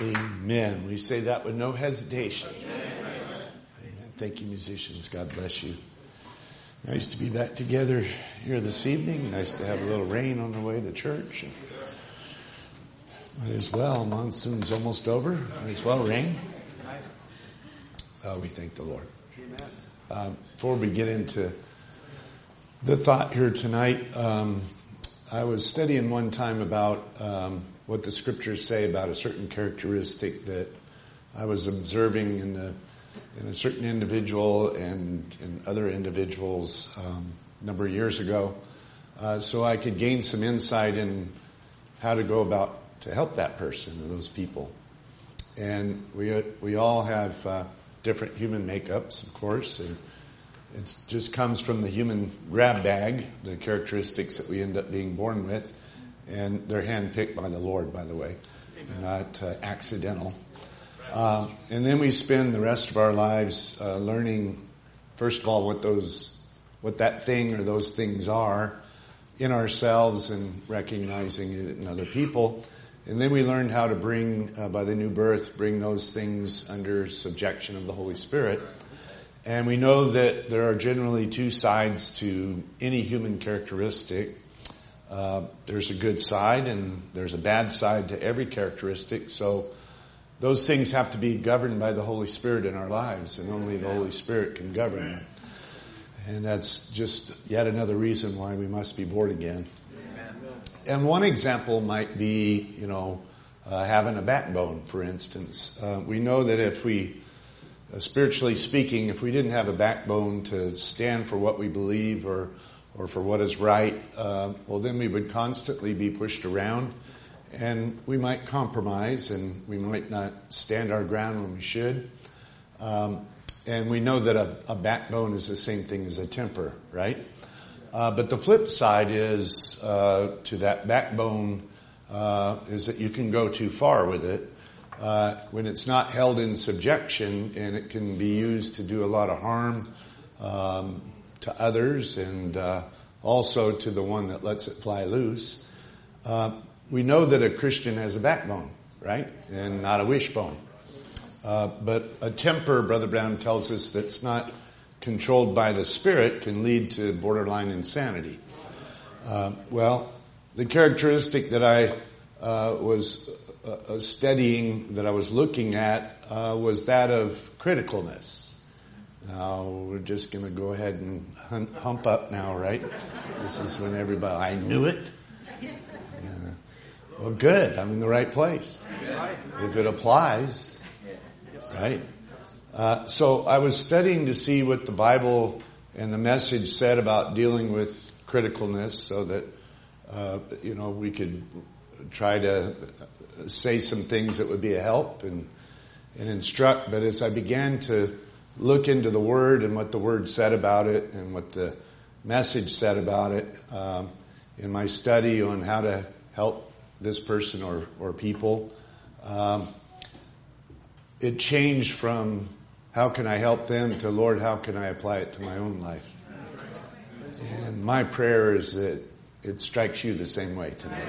Amen. We say that with no hesitation. Amen. Thank you, musicians. God bless you. Nice to be back together here this evening. Nice to have a little rain on the way to church. Might as well. Monsoon's almost over. Might as well rain. We thank the Lord. Before we get into the thought here tonight, I was studying one time about what the scriptures say about a certain characteristic that I was observing in a certain individual and in other individuals a number of years ago, so I could gain some insight in how to go about to help that person or those people. And we all have different human makeups, of course, and it just comes from the human grab bag, the characteristics that we end up being born with, and they're handpicked by the Lord, by the way. They're not accidental. And then we spend the rest of our lives learning, first of all, what that thing or those things are in ourselves and recognizing it in other people. And then we learn how to bring, by the new birth, bring those things under subjection of the Holy Spirit. And we know that there are generally two sides to any human characteristic. There's a good side and there's a bad side to every characteristic. So those things have to be governed by the Holy Spirit in our lives, and only the Holy Spirit can govern them. And that's just yet another reason why we must be born again. And one example might be, having a backbone, for instance. We know that if we, spiritually speaking, if we didn't have a backbone to stand for what we believe or for what is right, well, then we would constantly be pushed around, and we might compromise, and we might not stand our ground when we should. And we know that a backbone is the same thing as a temper, right? But the flip side is to that backbone is that you can go too far with it when it's not held in subjection, and it can be used to do a lot of harm to others and also to the one that lets it fly loose. We know that a Christian has a backbone, right? And not a wishbone. But a temper, Brother Brown tells us, that's not controlled by the Spirit can lead to borderline insanity. Well, the characteristic that I was studying, that I was looking at, was that of criticalness. Now, we're just going to go ahead and hump up now, right? This is when everybody, I knew it. Well, good. I'm in the right place. If it applies, right? So I was studying to see what the Bible and the Message said about dealing with criticalness, so that, we could try to say some things that would be a help and instruct. But as I began to look into the Word and what the Word said about it and what the Message said about it, in my study on how to help this person or people, it changed from how can I help them to, Lord, how can I apply it to my own life? And my prayer is that it strikes you the same way tonight.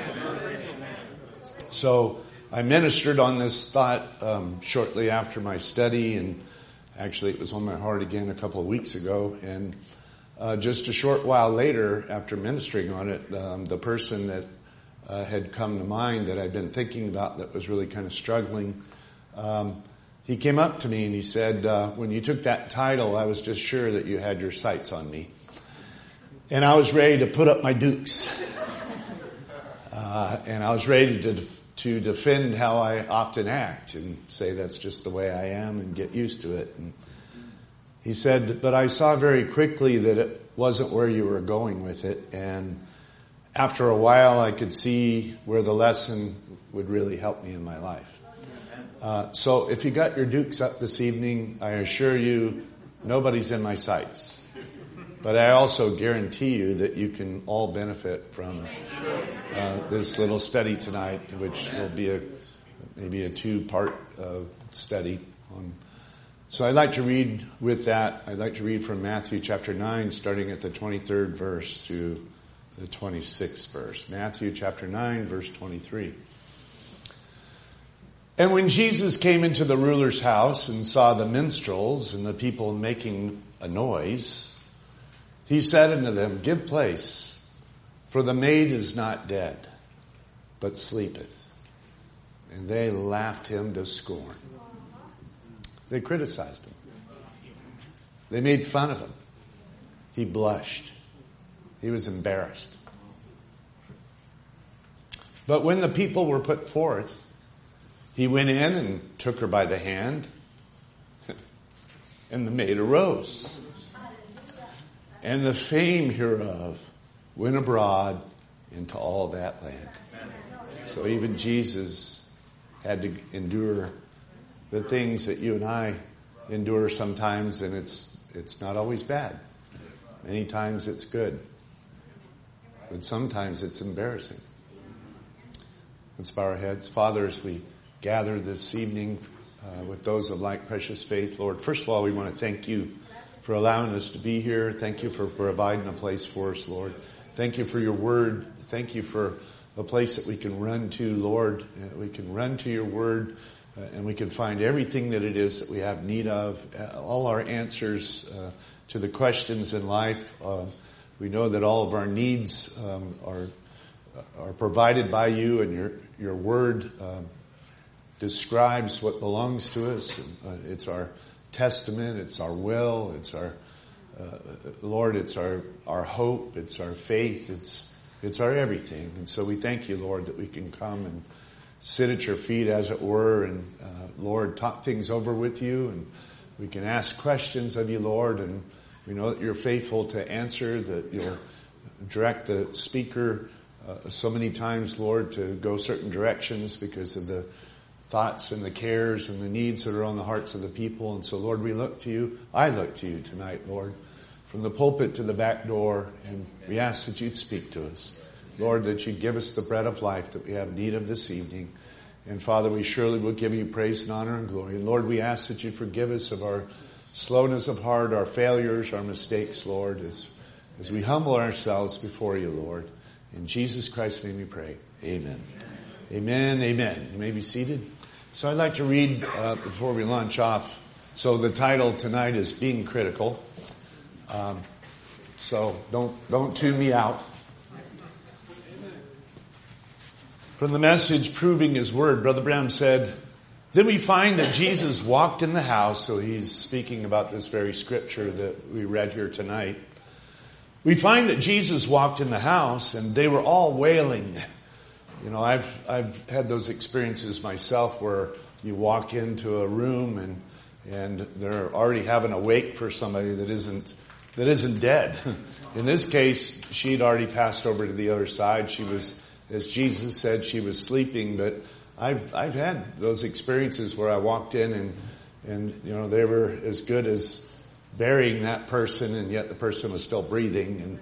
So I ministered on this thought shortly after my study, and actually it was on my heart again a couple of weeks ago. And just a short while later, after ministering on it, the person that had come to mind that I'd been thinking about that was really kind of struggling, he came up to me and he said, when you took that title, I was just sure that you had your sights on me. And I was ready to put up my dukes. And I was ready to defend how I often act and say that's just the way I am and get used to it. And he said, but I saw very quickly that it wasn't where you were going with it. And after a while, I could see where the lesson would really help me in my life. So if you got your dukes up this evening, I assure you nobody's in my sights. But I also guarantee you that you can all benefit from this little study tonight, which will be maybe a 2-part study. So I'd like to read with that. I'd like to read from Matthew chapter 9, starting at the 23rd verse through the 26th verse. Matthew chapter 9, verse 23. And when Jesus came into the ruler's house and saw the minstrels and the people making a noise, he said unto them, Give place, for the maid is not dead, but sleepeth. And they laughed him to scorn. They criticized him. They made fun of him. He blushed. He was embarrassed. But when the people were put forth, he went in and took her by the hand, and the maid arose. And the fame hereof went abroad into all that land. So even Jesus had to endure the things that you and I endure sometimes, and it's not always bad. Many times it's good. But sometimes it's embarrassing. Let's bow our heads. Father, as we gather this evening with those of like precious faith, Lord, first of all, we want to thank you for allowing us to be here. Thank you for providing a place for us, Lord. Thank you for your word. Thank you for a place that we can run to, Lord. We can run to your word and we can find everything that it is that we have need of, all our answers to the questions in life. We know that all of our needs are provided by you, and your word describes what belongs to us. It's our testament. It's our will. It's our Lord. It's our hope. It's our faith. It's our everything. And so we thank you, Lord, that we can come and sit at your feet, as it were, and Lord, talk things over with you, and we can ask questions of you, Lord, and we know that you're faithful to answer, that you'll direct the speaker so many times, Lord, to go certain directions because of the thoughts and the cares and the needs that are on the hearts of the people. And so, Lord, we look to you. I look to you tonight, Lord, from the pulpit to the back door, and we ask that you'd speak to us. Lord, that you'd give us the bread of life that we have need of this evening. And Father, we surely will give you praise and honor and glory. And Lord, we ask that you'd forgive us of our slowness of heart, our failures, our mistakes, Lord, as we humble ourselves before you, Lord. In Jesus Christ's name we pray. Amen. Amen. Amen. You may be seated. So I'd like to read before we launch off. So the title tonight is Being Critical. So don't tune me out. From the Message, Proving His Word, Brother Branham said, then we find that Jesus walked in the house. So he's speaking about this very scripture that we read here tonight. We find that Jesus walked in the house and they were all wailing. You know, I've had those experiences myself where you walk into a room and they're already having a wake for somebody that isn't dead. In this case, she'd already passed over to the other side. She was, as Jesus said, she was sleeping. But I've had those experiences where I walked in and you know, they were as good as burying that person, and yet the person was still breathing,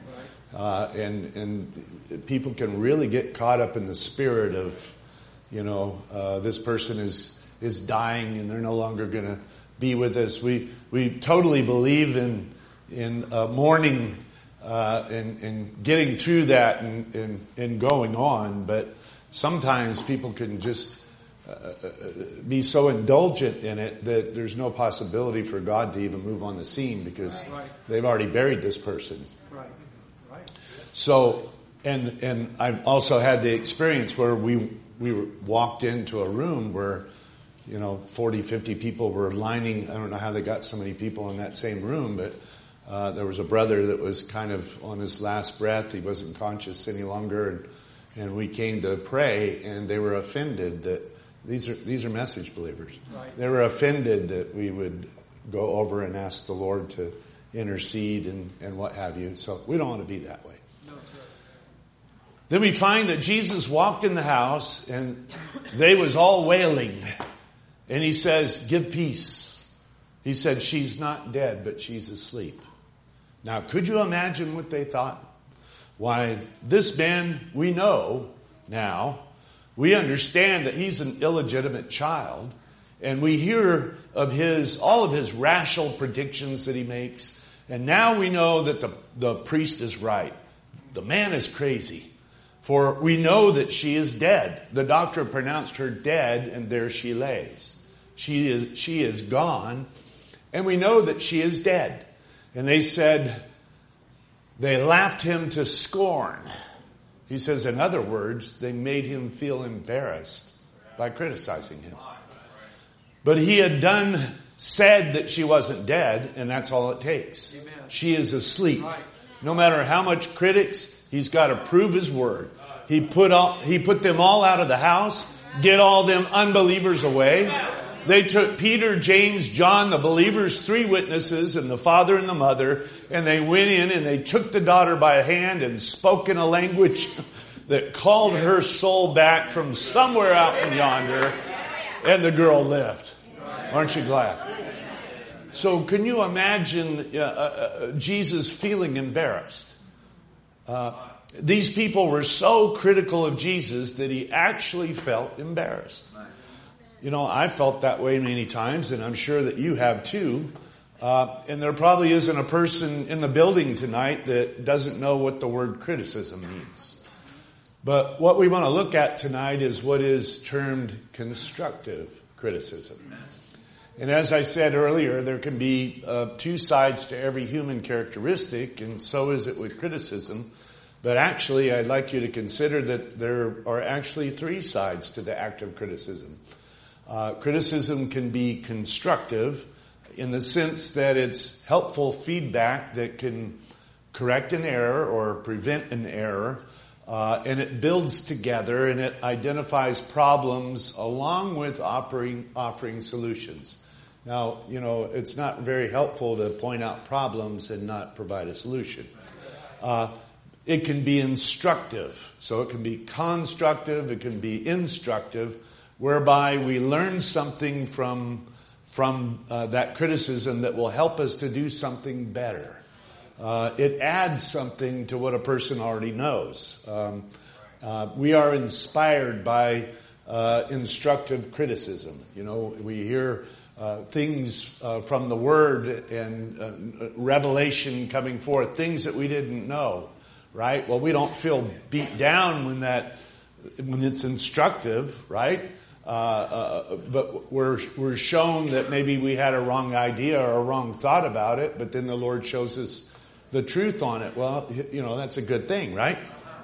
and people can really get caught up in the spirit of, you know, this person is dying and they're no longer going to be with us. We totally believe in mourning and getting through that and going on, but sometimes people can just be so indulgent in it that there's no possibility for God to even move on the scene because they've already buried this person. Right. So, and I've also had the experience where we walked into a room where, you know, 40, 50 people were lining. I don't know how they got so many people in that same room, but there was a brother that was kind of on his last breath. He wasn't conscious any longer, and we came to pray, and they were offended that these are Message believers. Right. They were offended that we would go over and ask the Lord to intercede and what have you. So we don't want to be that way. No, sir. Then we find that Jesus walked in the house and they was all wailing. And he says, give peace. He said, she's not dead, but she's asleep. Now, could you imagine what they thought? Why, this man, we know now, we understand that he's an illegitimate child, and we hear of all of his rational predictions that he makes, and now we know that the priest is right. The man is crazy. For we know that she is dead. The doctor pronounced her dead, and there she lays. She is gone, and we know that she is dead. And they said, they laughed him to scorn. He says, in other words, they made him feel embarrassed by criticizing him. But he had said that she wasn't dead, and that's all it takes. Amen. She is asleep. Right. No matter how much critics, he's got to prove his word. He put them all out of the house, get all them unbelievers away. They took Peter, James, John, the believers, 3 witnesses, and the father and the mother, and they went in and they took the daughter by a hand and spoke in a language that called her soul back from somewhere out in yonder, and the girl lived. Aren't you glad? So can you imagine Jesus feeling embarrassed? These people were so critical of Jesus that he actually felt embarrassed. You know, I felt that way many times, and I'm sure that you have too. And there probably isn't a person in the building tonight that doesn't know what the word criticism means. But what we want to look at tonight is what is termed constructive criticism. And as I said earlier, there can be 2 sides to every human characteristic, and so is it with criticism. But actually, I'd like you to consider that there are actually 3 sides to the act of criticism. Criticism can be constructive in the sense that it's helpful feedback that can correct an error or prevent an error. And it builds together and it identifies problems along with offering solutions. Now, you know, it's not very helpful to point out problems and not provide a solution. It can be instructive. So it can be constructive, it can be instructive, whereby we learn something from that criticism that will help us to do something better. It adds something to what a person already knows. We are inspired by instructive criticism. You know, we hear things from the Word and revelation coming forth, things that we didn't know, right? Well, we don't feel beat down when it's instructive, right? But we're shown that maybe we had a wrong idea or a wrong thought about it, but then the Lord shows us the truth on it. Well, you know, that's a good thing, right?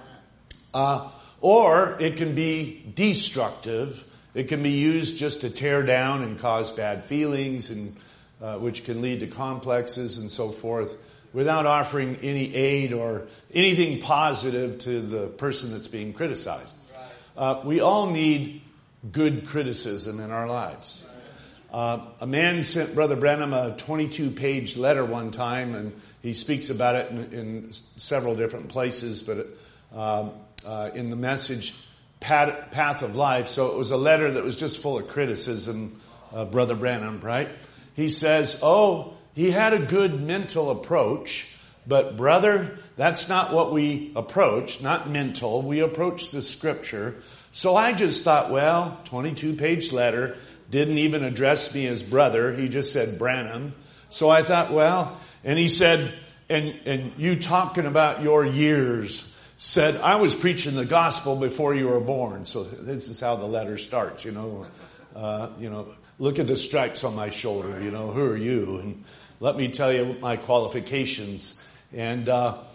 Or it can be destructive. It can be used just to tear down and cause bad feelings, and which can lead to complexes and so forth, without offering any aid or anything positive to the person that's being criticized. We all need good criticism in our lives. A man sent Brother Branham a 22-page letter one time, and he speaks about it in several different places, but in the message, Path of Life. So it was a letter that was just full of criticism of Brother Branham, right? He says, he had a good mental approach, but brother, that's not what we approach, not mental. We approach the Scripture. So I just thought, 22-page letter, didn't even address me as brother. He just said Branham. So I thought, and he said, and you talking about your years, said, I was preaching the gospel before you were born. So this is how the letter starts, look at the stripes on my shoulder, who are you? And let me tell you my qualifications. And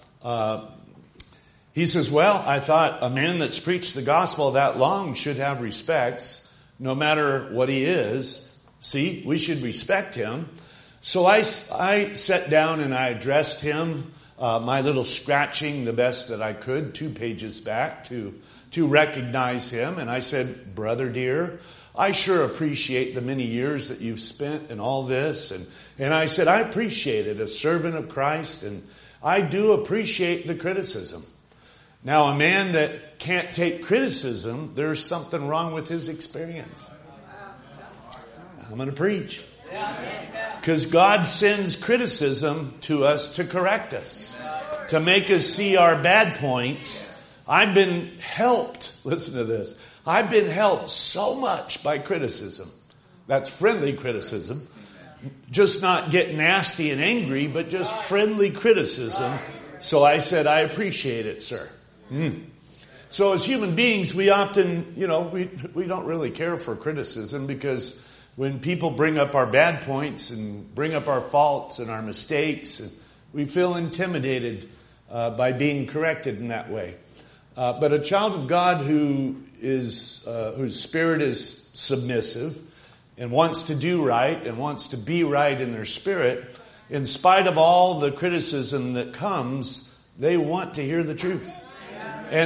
he says, I thought a man that's preached the gospel that long should have respects, no matter what he is. See, we should respect him. So I sat down and I addressed him, my little scratching the best that I could, 2 pages back to recognize him. And I said, brother dear, I sure appreciate the many years that you've spent in all this. And I said, I appreciate it, a servant of Christ, and I do appreciate the criticism. Now, a man that can't take criticism, there's something wrong with his experience. I'm going to preach. Because God sends criticism to us to correct us, to make us see our bad points. I've been helped, listen to this, I've been helped so much by criticism. That's friendly criticism. Just not get nasty and angry, but just friendly criticism. So I said, I appreciate it, sir. So as human beings, we often, we don't really care for criticism, because when people bring up our bad points and bring up our faults and our mistakes, we feel intimidated by being corrected in that way. But a child of God whose spirit is submissive and wants to do right and wants to be right in their spirit, in spite of all the criticism that comes, they want to hear the truth. And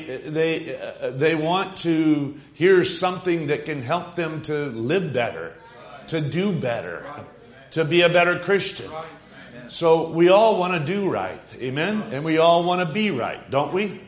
they want to hear something that can help them to live better, to do better, to be a better Christian. So we all want to do right. Amen? And we all want to be right, don't we?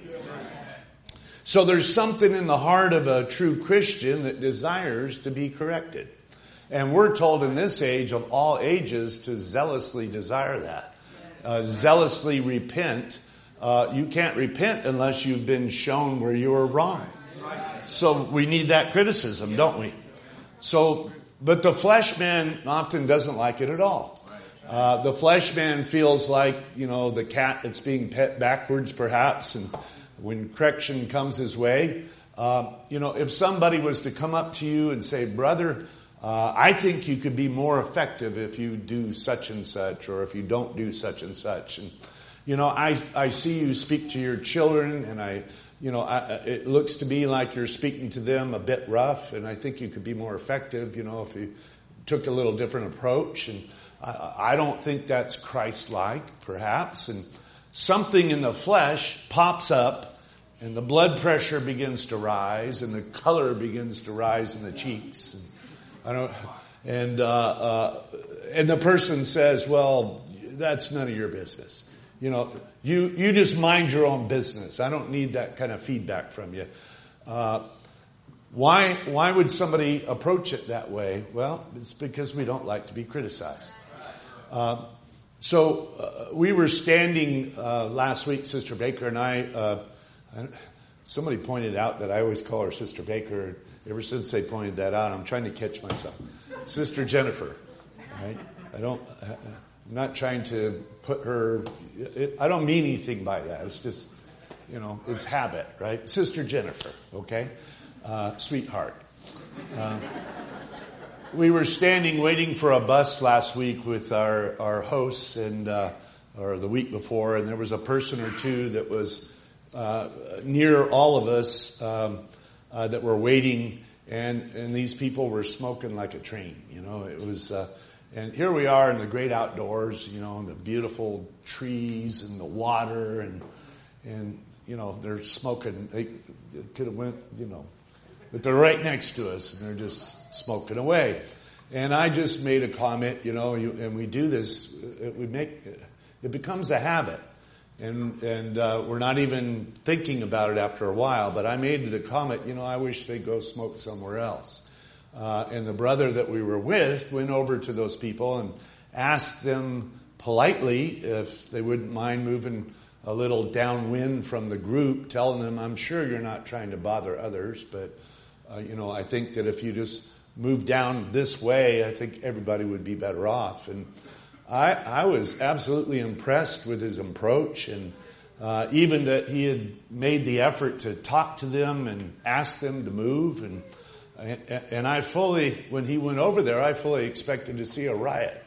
So there's something in the heart of a true Christian that desires to be corrected. And we're told in this age of all ages to zealously desire that. Zealously repent. You can't repent unless you've been shown where you were wrong. So we need that criticism, don't we? So, but the flesh man often doesn't like it at all. The flesh man feels like, the cat that's being pet backwards perhaps, and when correction comes his way, if somebody was to come up to you and say, brother, I think you could be more effective if you do such and such, or if you don't do such and such. And, I see you speak to your children, and it looks to me like you're speaking to them a bit rough, and I think you could be more effective, if you took a little different approach. And I don't think that's Christ-like, perhaps. And something in the flesh pops up, and the blood pressure begins to rise, and the color begins to rise in the cheeks. And the person says, well, that's none of your business. You just mind your own business. I don't need that kind of feedback from you. Why would somebody approach it that way? Well, it's because we don't like to be criticized. So we were standing last week, Sister Baker and I. Somebody pointed out that I always call her Sister Baker. Ever since they pointed that out, I'm trying to catch myself. Sister Jennifer, right? I'm not trying to put her. I don't mean anything by that. It's just, it's habit, right? Sister Jennifer, okay, sweetheart. We were standing waiting for a bus last week with our hosts, or the week before, and there was a person or two that was near all of us that were waiting, and these people were smoking like a train. It was, and here we are in the great outdoors, the beautiful trees and the water, and they're smoking. They could have went, but they're right next to us, and they're just smoking away. And I just made a comment, and we do this. It becomes a habit, and we're not even thinking about it after a while. But I made the comment, I wish they'd go smoke somewhere else. And the brother that we were with went over to those people and asked them politely if they wouldn't mind moving a little downwind from the group, telling them, I'm sure you're not trying to bother others, but, I think that if you just move down this way, I think everybody would be better off. And I was absolutely impressed with his approach, and even that he had made the effort to talk to them and ask them to move. And I fully, when he went over there, I fully expected to see a riot,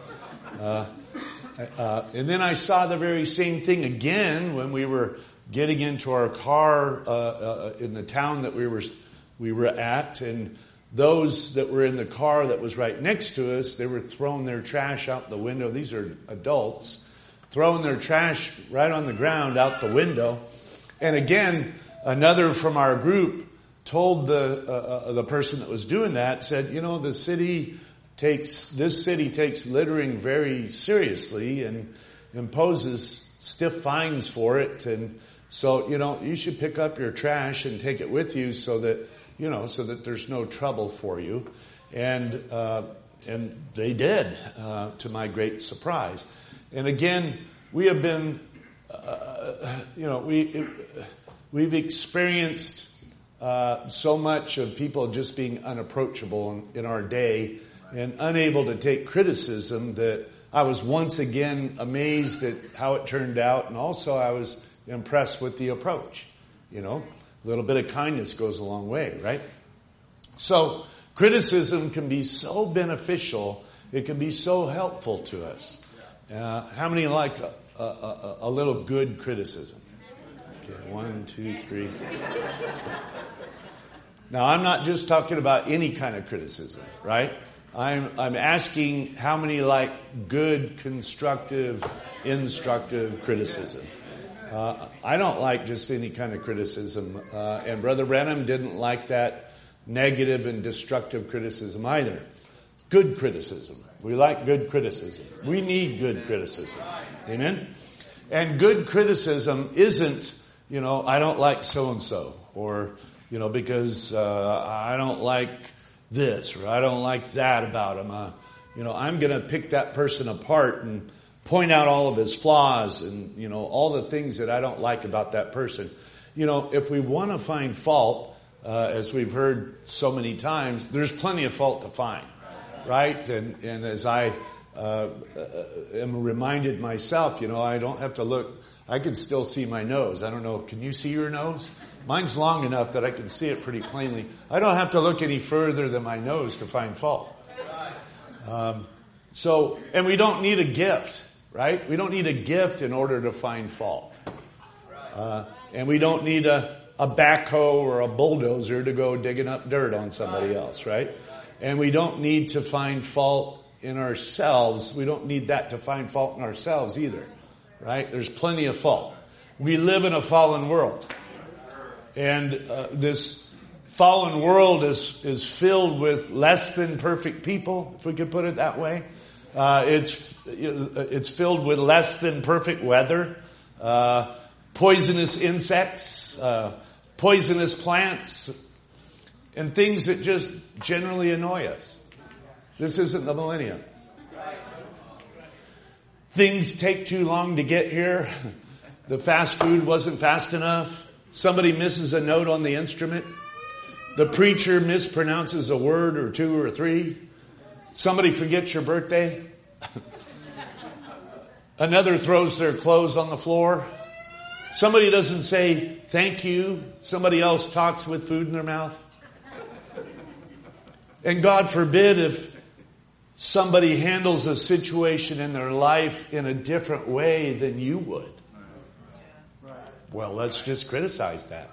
and then I saw the very same thing again when we were getting into our car in the town that we were at, and those that were in the car that was right next to us, they were throwing their trash out the window. These are adults throwing their trash right on the ground out the window. And again, another from our group told the person that was doing that, said, this city takes littering very seriously and imposes stiff fines for it. And so, you should pick up your trash and take it with you so that there's no trouble for you. And they did, to my great surprise. And again, we have been, we've experienced so much of people just being unapproachable in our day and unable to take criticism that I was once again amazed at how it turned out, and also I was impressed with the approach. A little bit of kindness goes a long way, right? So criticism can be so beneficial. It can be so helpful to us. How many like a little good criticism? Okay, 1, 2, 3. Now, I'm not just talking about any kind of criticism, right? I'm asking how many like good, constructive, instructive criticism. I don't like just any kind of criticism. And Brother Branham didn't like that negative and destructive criticism either. Good criticism. We like good criticism. We need good criticism. Amen? And good criticism isn't, I don't like so-and-so. Or, because I don't like this or I don't like that about him. I'm going to pick that person apart and point out all of his flaws and, all the things that I don't like about that person. If we want to find fault, as we've heard so many times, there's plenty of fault to find, right? And as I am reminded myself, I don't have to look. I can still see my nose. I don't know. Can you see your nose? Mine's long enough that I can see it pretty plainly. I don't have to look any further than my nose to find fault. And we don't need a gift, right? We don't need a gift in order to find fault. And we don't need a backhoe or a bulldozer to go digging up dirt on somebody else, right? And we don't need to find fault in ourselves. We don't need that to find fault in ourselves either, right? There's plenty of fault. We live in a fallen world. And this fallen world is filled with less than perfect people, if we could put it that way. It's filled with less than perfect weather, poisonous insects, poisonous plants, and things that just generally annoy us. This isn't the millennium. Things take too long to get here. The fast food wasn't fast enough. Somebody misses a note on the instrument. The preacher mispronounces a word or two or three. Somebody forgets your birthday. Another throws their clothes on the floor. Somebody doesn't say thank you. Somebody else talks with food in their mouth. And God forbid if somebody handles a situation in their life in a different way than you would. Well, let's just criticize that.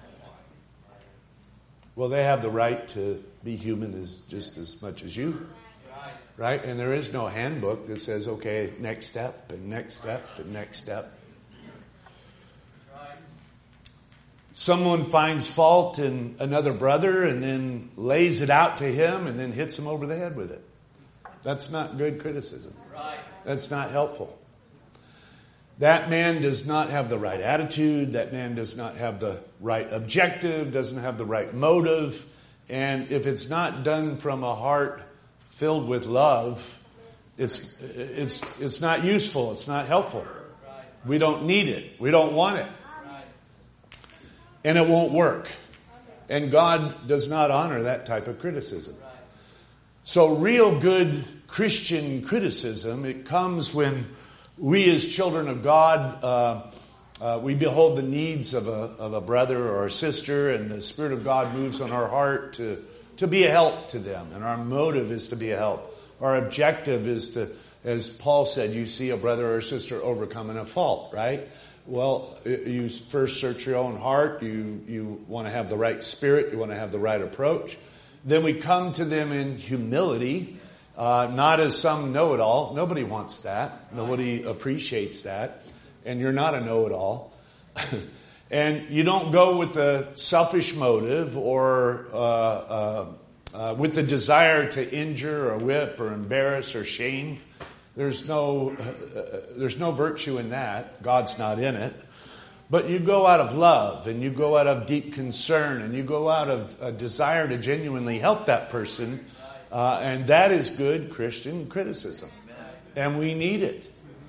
Well, they have the right to be human just as much as you. Right? And there is no handbook that says, okay, next step and next step and next step. Someone finds fault in another brother and then lays it out to him and then hits him over the head with it. That's not good criticism. That's not helpful. That man does not have the right attitude. That man does not have the right objective, doesn't have the right motive. And if it's not done from a heart filled with love, it's not useful. It's not helpful. We don't need it. We don't want it. And it won't work. And God does not honor that type of criticism. So real good Christian criticism, it comes when we as children of God, we behold the needs of a brother or a sister, and the Spirit of God moves on our heart to be a help to them. And our motive is to be a help. Our objective is to, as Paul said, you see a brother or a sister overcoming a fault, right? Well, you first search your own heart. You want to have the right spirit. You want to have the right approach. Then we come to them in humility, not as some know-it-all. Nobody wants that. Nobody appreciates that. And you're not a know-it-all. And you don't go with the selfish motive or with the desire to injure or whip or embarrass or shame. There's no virtue in that. God's not in it. But you go out of love, and you go out of deep concern, and you go out of a desire to genuinely help that person. And that is good Christian criticism. And we need it.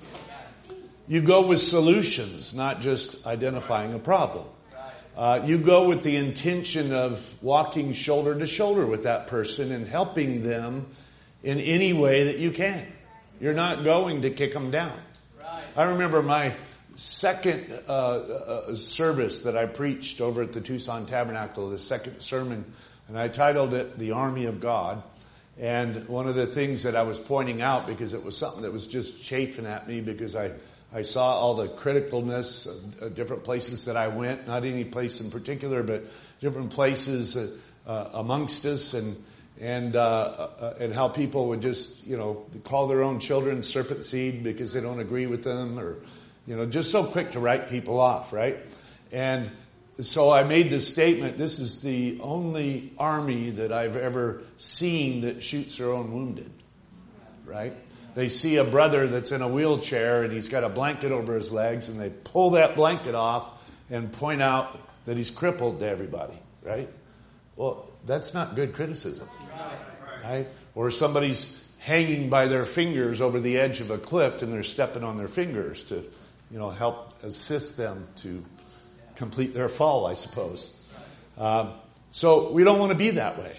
You go with solutions, not just identifying a problem. You go with the intention of walking shoulder to shoulder with that person and helping them in any way that you can. You're not going to kick them down. I remember my second service that I preached over at the Tucson Tabernacle, the second sermon, and I titled it "The Army of God." And one of the things that I was pointing out, because it was something that was just chafing at me, because I saw all the criticalness of different places that I went, not any place in particular, but different places amongst us, and how people would just, call their own children serpent seed because they don't agree with them, or, just so quick to write people off, right? And so I made this statement: this is the only army that I've ever seen that shoots their own wounded, right? They see a brother that's in a wheelchair and he's got a blanket over his legs, and they pull that blanket off and point out that he's crippled to everybody, right? Well, that's not good criticism, right? Or somebody's hanging by their fingers over the edge of a cliff and they're stepping on their fingers to, help assist them to complete their fall, I suppose. So we don't want to be that way.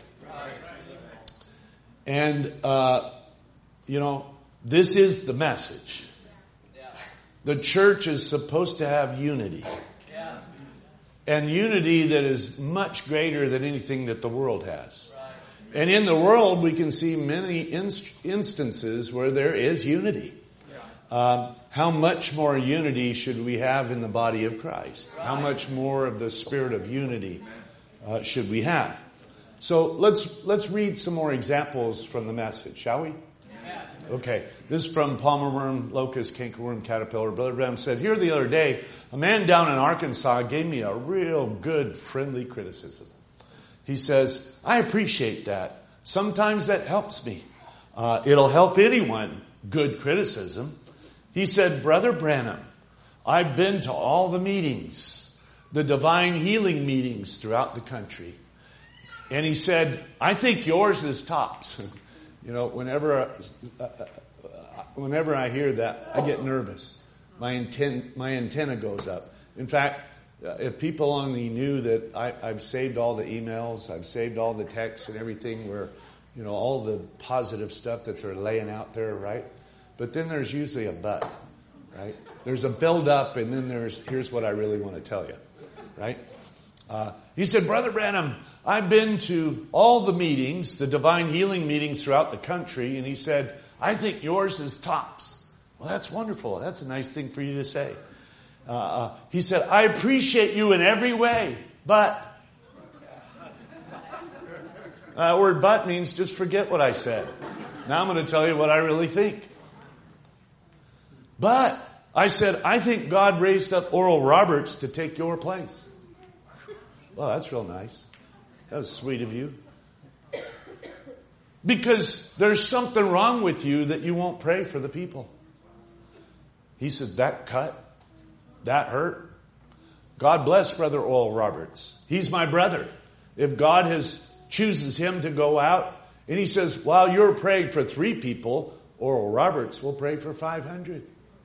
And, this is the message. The church is supposed to have unity. And unity that is much greater than anything that the world has. And in the world, we can see many instances where there is unity. How much more unity should we have in the body of Christ? How much more of the spirit of unity should we have? So let's read some more examples from the message, shall we? Okay, this is from palmer worm, locust, cankerworm, caterpillar. Brother Branham said, "Here the other day, a man down in Arkansas gave me a real good, friendly criticism. He says, I appreciate that. Sometimes that helps me. It'll help anyone, good criticism. He said, Brother Branham, I've been to all the meetings, the divine healing meetings throughout the country. And he said, I think yours is tops." Whenever I hear that, I get nervous. My antenna goes up. In fact, if people only knew that I've saved all the emails, I've saved all the texts and everything where, all the positive stuff that they're laying out there, right? But then there's usually a but, right? There's a build up, and then here's what I really want to tell you, right? He said, Brother Branham, I've been to all the meetings, the divine healing meetings throughout the country, and he said, I think yours is tops. Well, that's wonderful. That's a nice thing for you to say. He said, I appreciate you in every way, but... That word but means just forget what I said. Now I'm going to tell you what I really think. But I said, I think God raised up Oral Roberts to take your place. Well, that's real nice. That was sweet of you. Because there's something wrong with you that you won't pray for the people. He said, that cut, that hurt. God bless Brother Oral Roberts. He's my brother. If God chooses him to go out, and he says, while you're praying for 3 people, Oral Roberts will pray for 500.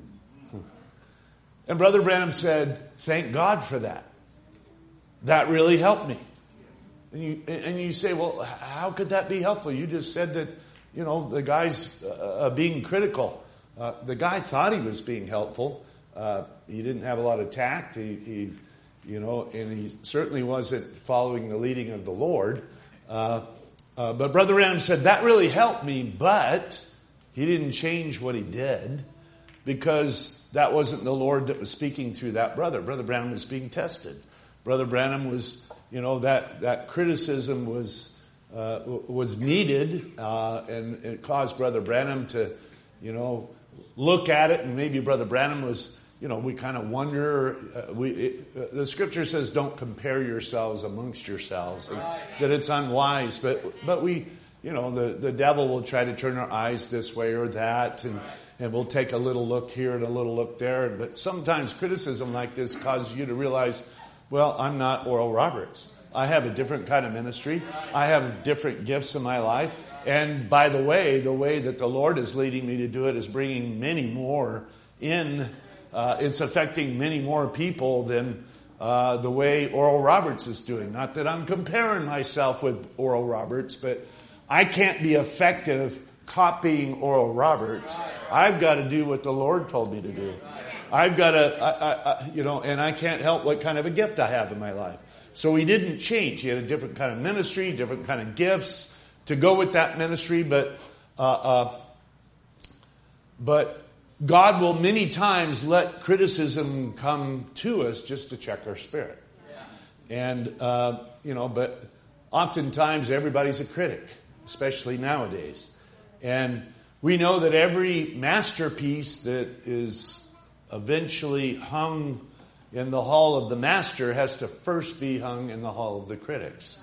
And Brother Branham said, thank God for that. That really helped me. And you say, well, how could that be helpful? You just said that, the guy's being critical. The guy thought he was being helpful. He didn't have a lot of tact. And he certainly wasn't following the leading of the Lord. But Brother Branham said, that really helped me, but he didn't change what he did because that wasn't the Lord that was speaking through that brother. Brother Branham was being tested. Brother Branham was, that criticism was needed, and it caused Brother Branham to, look at it, and maybe Brother Branham was, we kind of wonder. The Scripture says, "Don't compare yourselves amongst yourselves," and that it's unwise. But we, the devil will try to turn our eyes this way or that, and we'll take a little look here and a little look there. But sometimes criticism like this causes you to realize, well, I'm not Oral Roberts. I have a different kind of ministry. I have different gifts in my life. And by the way that the Lord is leading me to do it is bringing many more in. It's affecting many more people than the way Oral Roberts is doing. Not that I'm comparing myself with Oral Roberts, but I can't be effective copying Oral Roberts. I've got to do what the Lord told me to do. I've got and I can't help what kind of a gift I have in my life. So he didn't change. He had a different kind of ministry, different kind of gifts to go with that ministry, but God will many times let criticism come to us just to check our spirit. And, but oftentimes everybody's a critic, especially nowadays. And we know that every masterpiece that is eventually hung in the hall of the master has to first be hung in the hall of the critics.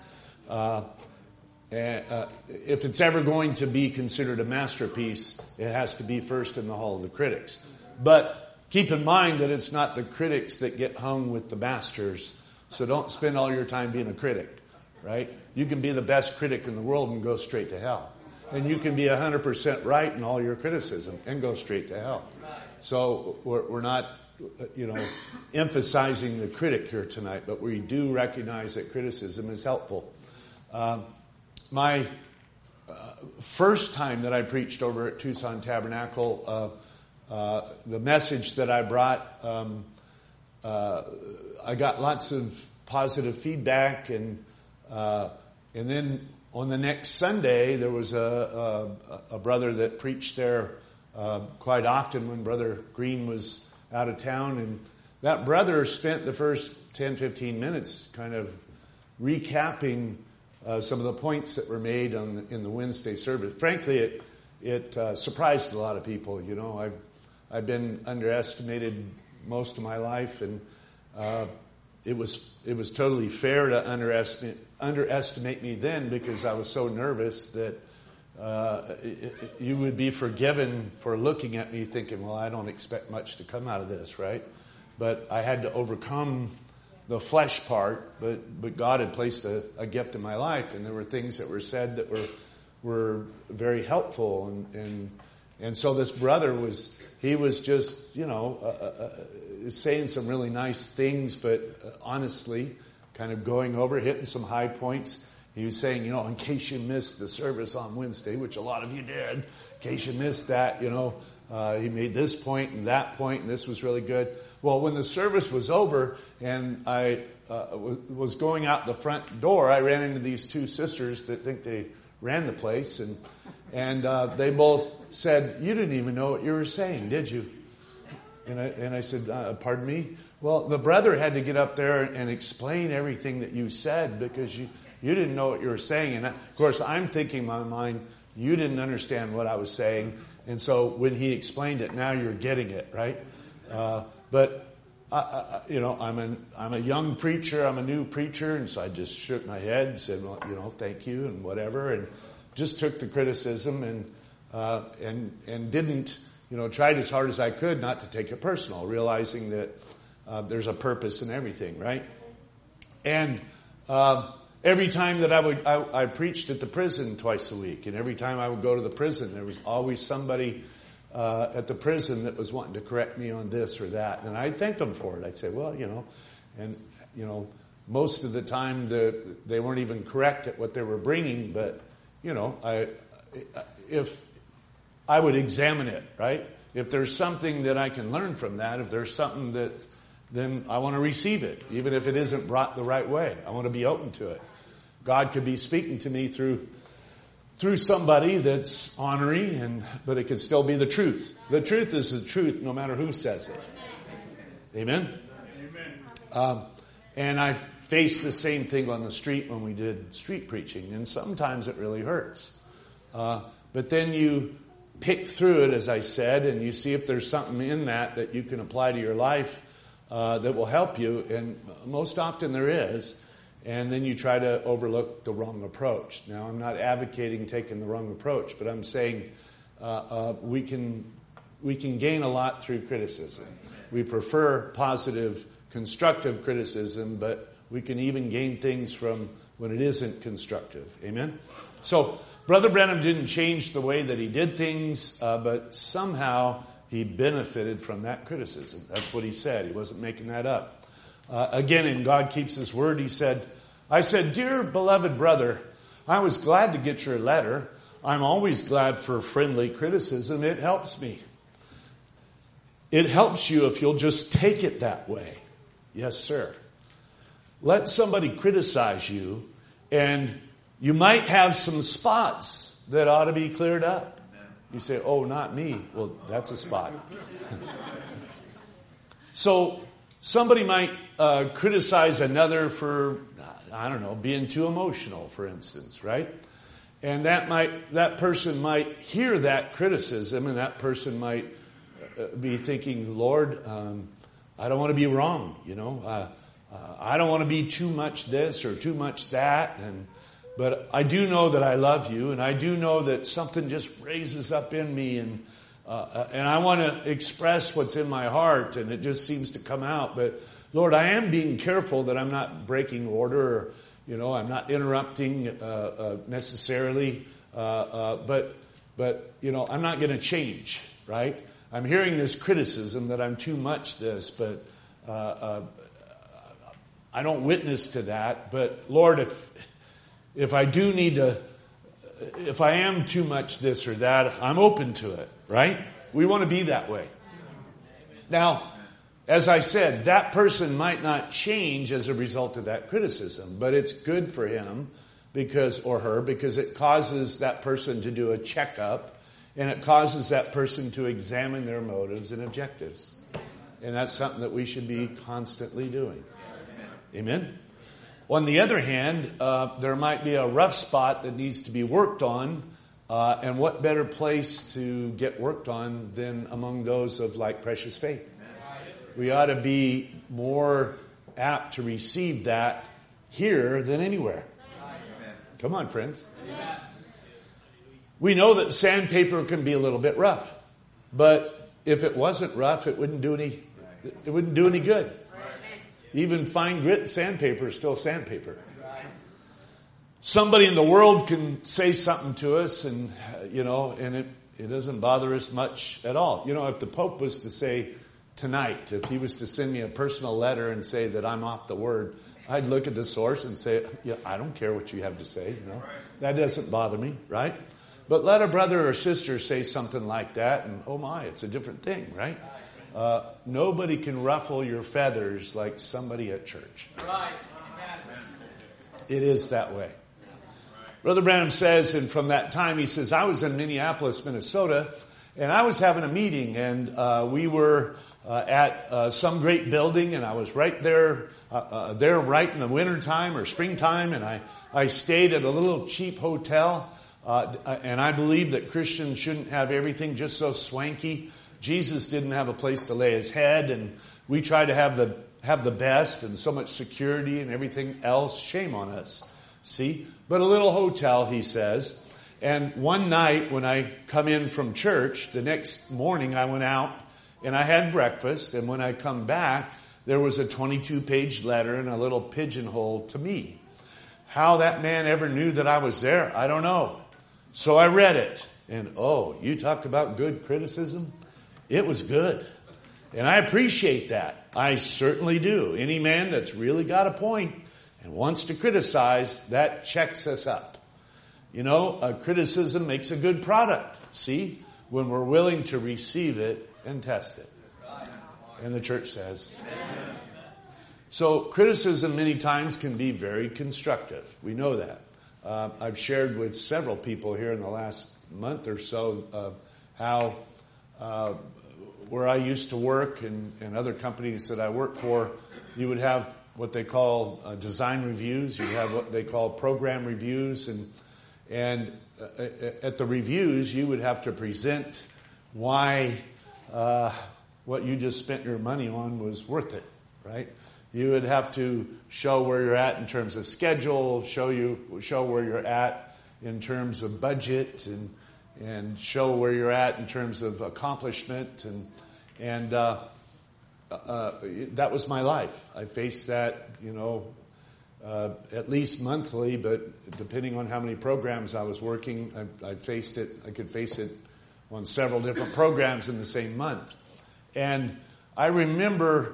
If it's ever going to be considered a masterpiece, it has to be first in the hall of the critics. But keep in mind that it's not the critics that get hung with the masters. So don't spend all your time being a critic, right? You can be the best critic in the world and go straight to hell. And you can be 100% right in all your criticism and go straight to hell. So we're not, emphasizing the critic here tonight, but we do recognize that criticism is helpful. My first time that I preached over at Tucson Tabernacle, the message that I brought, I got lots of positive feedback, and then on the next Sunday there was a brother that preached there quite often when Brother Green was out of town, and that brother spent the first 10-15 minutes kind of recapping some of the points that were made in the Wednesday service. Frankly, it surprised a lot of people. I've been underestimated most of my life, and it was totally fair to underestimate me then, because I was so nervous that you would be forgiven for looking at me thinking, well, I don't expect much to come out of this, right? But I had to overcome the flesh part, but God had placed a gift in my life, and there were things that were said that were very helpful, and so this brother was just saying some really nice things, but honestly kind of going over, hitting some high points. He was saying, in case you missed the service on Wednesday, which a lot of you did, in case you missed that, he made this point and that point, and this was really good. Well, when the service was over and I was going out the front door, I ran into these two sisters that think they ran the place, and they both said, "You didn't even know what you were saying, did you?" And I said, "Pardon me?" Well, the brother had to get up there and explain everything that you said because you didn't know what you were saying. And of course, I'm thinking in my mind, you didn't understand what I was saying. And so when he explained it, now you're getting it, right? But I'm a young preacher. I'm a new preacher. And so I just shook my head and said, well, thank you and whatever. And just took the criticism and didn't, tried as hard as I could not to take it personal, realizing that there's a purpose in everything, right? And every time that I preached at the prison twice a week, and every time I would go to the prison, there was always somebody at the prison that was wanting to correct me on this or that, and I'd thank them for it. I'd say, well, most of the time they weren't even correct at what they were bringing, but if I would examine it, right? If there's something that I can learn from that, if there's something that, then I want to receive it, even if it isn't brought the right way. I want to be open to it. God could be speaking to me through somebody that's ornery, but it could still be the truth. The truth is the truth, no matter who says it. Amen? Amen. And I faced the same thing on the street when we did street preaching, and sometimes it really hurts. But then you pick through it, as I said, and you see if there's something in that you can apply to your life that will help you, and most often there is, and then you try to overlook the wrong approach. Now, I'm not advocating taking the wrong approach, but I'm saying we can gain a lot through criticism. We prefer positive, constructive criticism, but we can even gain things from when it isn't constructive. Amen? So, Brother Branham didn't change the way that he did things, but somehow he benefited from that criticism. That's what he said. He wasn't making that up. Again, in God Keeps His Word, he said, I said, "Dear beloved brother, I was glad to get your letter. I'm always glad for friendly criticism. It helps me." it helps you if you'll just take it that way. Yes, sir. Let somebody criticize you, and you might have some spots that ought to be cleared up. You say, oh, not me. Well, that's a spot. So somebody might criticize another for, I don't know, being too emotional, for instance, right? And that person might hear that criticism, and that person might be thinking, Lord, I don't want to be wrong, I don't want to be too much this or too much that, but I do know that I love you, and I do know that something just raises up in me, and I want to express what's in my heart, and it just seems to come out. But Lord, I am being careful that I'm not breaking order, or, I'm not interrupting necessarily, but I'm not going to change, right? I'm hearing this criticism that I'm too much this, but I don't witness to that. But Lord, if I do need to, if I am too much this or that, I'm open to it, right? We want to be that way. Now, as I said, that person might not change as a result of that criticism, but it's good for him or her because it causes that person to do a checkup, and it causes that person to examine their motives and objectives. And that's something that we should be constantly doing. Amen? On the other hand, there might be a rough spot that needs to be worked on, and what better place to get worked on than among those of like precious faith? We ought to be more apt to receive that here than anywhere. Come on, friends. We know that sandpaper can be a little bit rough, but if it wasn't rough, it wouldn't do any good. Even fine grit sandpaper is still sandpaper. Somebody in the world can say something to us, and it doesn't bother us much at all. If the Pope was to say tonight, if he was to send me a personal letter and say that I'm off the word, I'd look at the source and say, yeah, I don't care what you have to say. That doesn't bother me, right? But let a brother or sister say something like that, and oh my, it's a different thing, right? Nobody can ruffle your feathers like somebody at church. Right. It is that way. Brother Branham says, and from that time, he says, I was in Minneapolis, Minnesota, and I was having a meeting, and we were at some great building, and I was right there right in the wintertime or springtime, and I stayed at a little cheap hotel, and I believe that Christians shouldn't have everything just so swanky. Jesus didn't have a place to lay his head, and we try to have the best and so much security and everything else. Shame on us. See? But a little hotel, he says. And one night when I come in from church, the next morning I went out and I had breakfast, and when I come back, there was a 22-page letter and a little pigeonhole to me. How that man ever knew that I was there, I don't know. So I read it, and you talk about good criticism? It was good. And I appreciate that. I certainly do. Any man that's really got a point and wants to criticize, that checks us up. A criticism makes a good product. See? When we're willing to receive it and test it. And the church says. So criticism many times can be very constructive. We know that. I've shared with several people here in the last month or so how where I used to work and other companies that I work for, you would have what they call design reviews. You have what they call program reviews, and at the reviews you would have to present why what you just spent your money on was worth it, right? You would have to show where you're at in terms of schedule, show where you're at in terms of budget, and show where you're at in terms of accomplishment, and that was my life. I faced that, at least monthly, but depending on how many programs I was working, I faced it. I could face it on several different programs in the same month. And I remember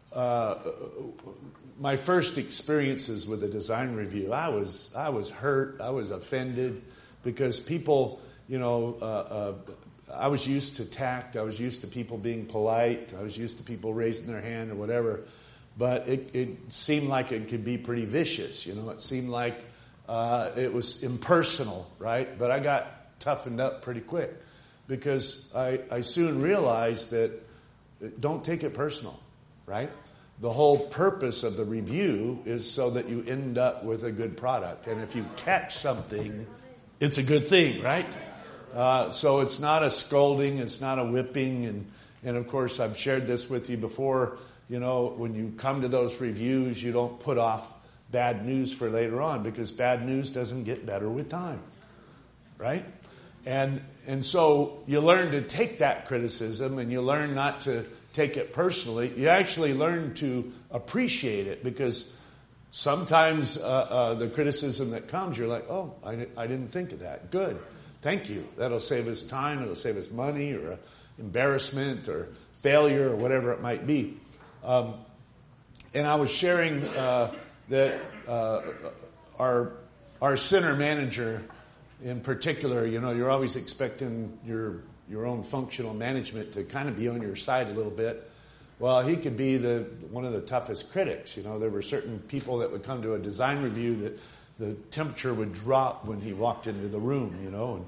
my first experiences with a design review. I was hurt. I was offended because people, I was used to tact. I was used to people being polite. I was used to people raising their hand or whatever. But it seemed like it could be pretty vicious. It seemed like it was impersonal, right? But I got toughened up pretty quick because I soon realized that don't take it personal, right? The whole purpose of the review is so that you end up with a good product. And if you catch something, it's a good thing, right? So it's not a scolding, it's not a whipping. And of course, I've shared this with you before. When you come to those reviews, you don't put off bad news for later on because bad news doesn't get better with time, right? And so you learn to take that criticism and you learn not to take it personally. You actually learn to appreciate it because sometimes the criticism that comes, you're like, oh, I didn't think of that. Good. Thank you. That'll save us time. It'll save us money or embarrassment or failure or whatever it might be. And I was sharing that our center manager in particular, you're always expecting your own functional management to kind of be on your side a little bit. Well, he could be one of the toughest critics. There were certain people that would come to a design review that the temperature would drop when he walked into the room,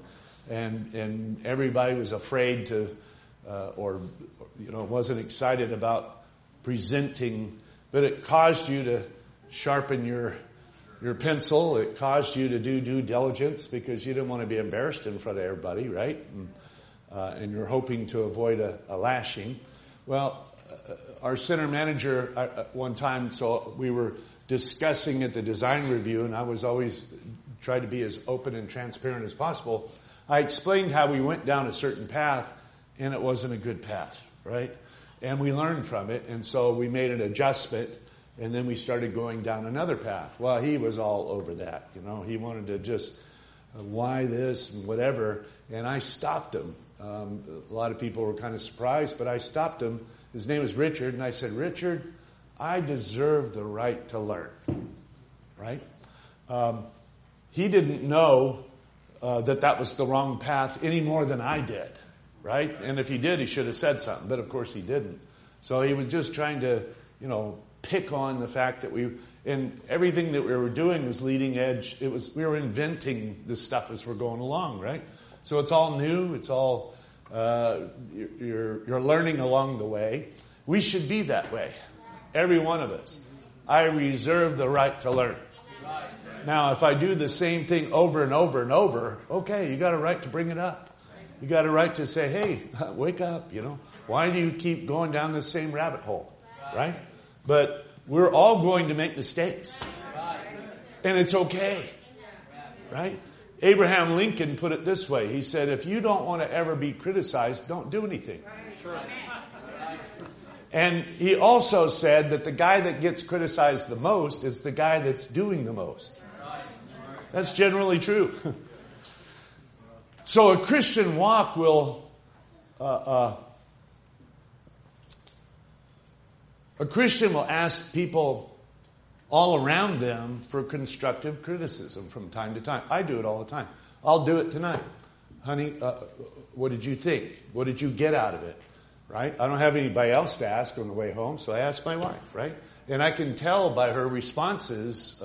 and everybody was afraid to, or wasn't excited about presenting, but it caused you to sharpen your pencil. It caused you to do due diligence because you didn't want to be embarrassed in front of everybody, right? And you're hoping to avoid a lashing. Well, our center manager at one time, so we were discussing at the design review, and I was always trying to be as open and transparent as possible. I explained how we went down a certain path, and it wasn't a good path, right? And we learned from it, and so we made an adjustment, and then we started going down another path. Well, he was all over that, He wanted to just, why this and whatever, and I stopped him. A lot of people were kind of surprised, but I stopped him. His name was Richard, and I said, Richard, I deserve the right to learn, right? He didn't know that was the wrong path any more than I did, right? And if he did, he should have said something, but of course he didn't. So he was just trying to, pick on the fact that and everything that we were doing was leading edge. We were inventing this stuff as we're going along, right? So it's all new. It's all, you're learning along the way. We should be that way. Every one of us. I reserve the right to learn. Now, if I do the same thing over and over and over, okay, you got a right to bring it up. You got a right to say, hey, wake up, Why do you keep going down the same rabbit hole, right? But we're all going to make mistakes. And it's okay, right? Abraham Lincoln put it this way. He said, if you don't want to ever be criticized, don't do anything. And he also said that the guy that gets criticized the most is the guy that's doing the most. That's generally true. So a Christian walk will, a Christian will ask people all around them for constructive criticism from time to time. I do it all the time. I'll do it tonight. Honey, what did you think? What did you get out of it? Right? I don't have anybody else to ask on the way home, so I ask my wife, right? And I can tell by her responses,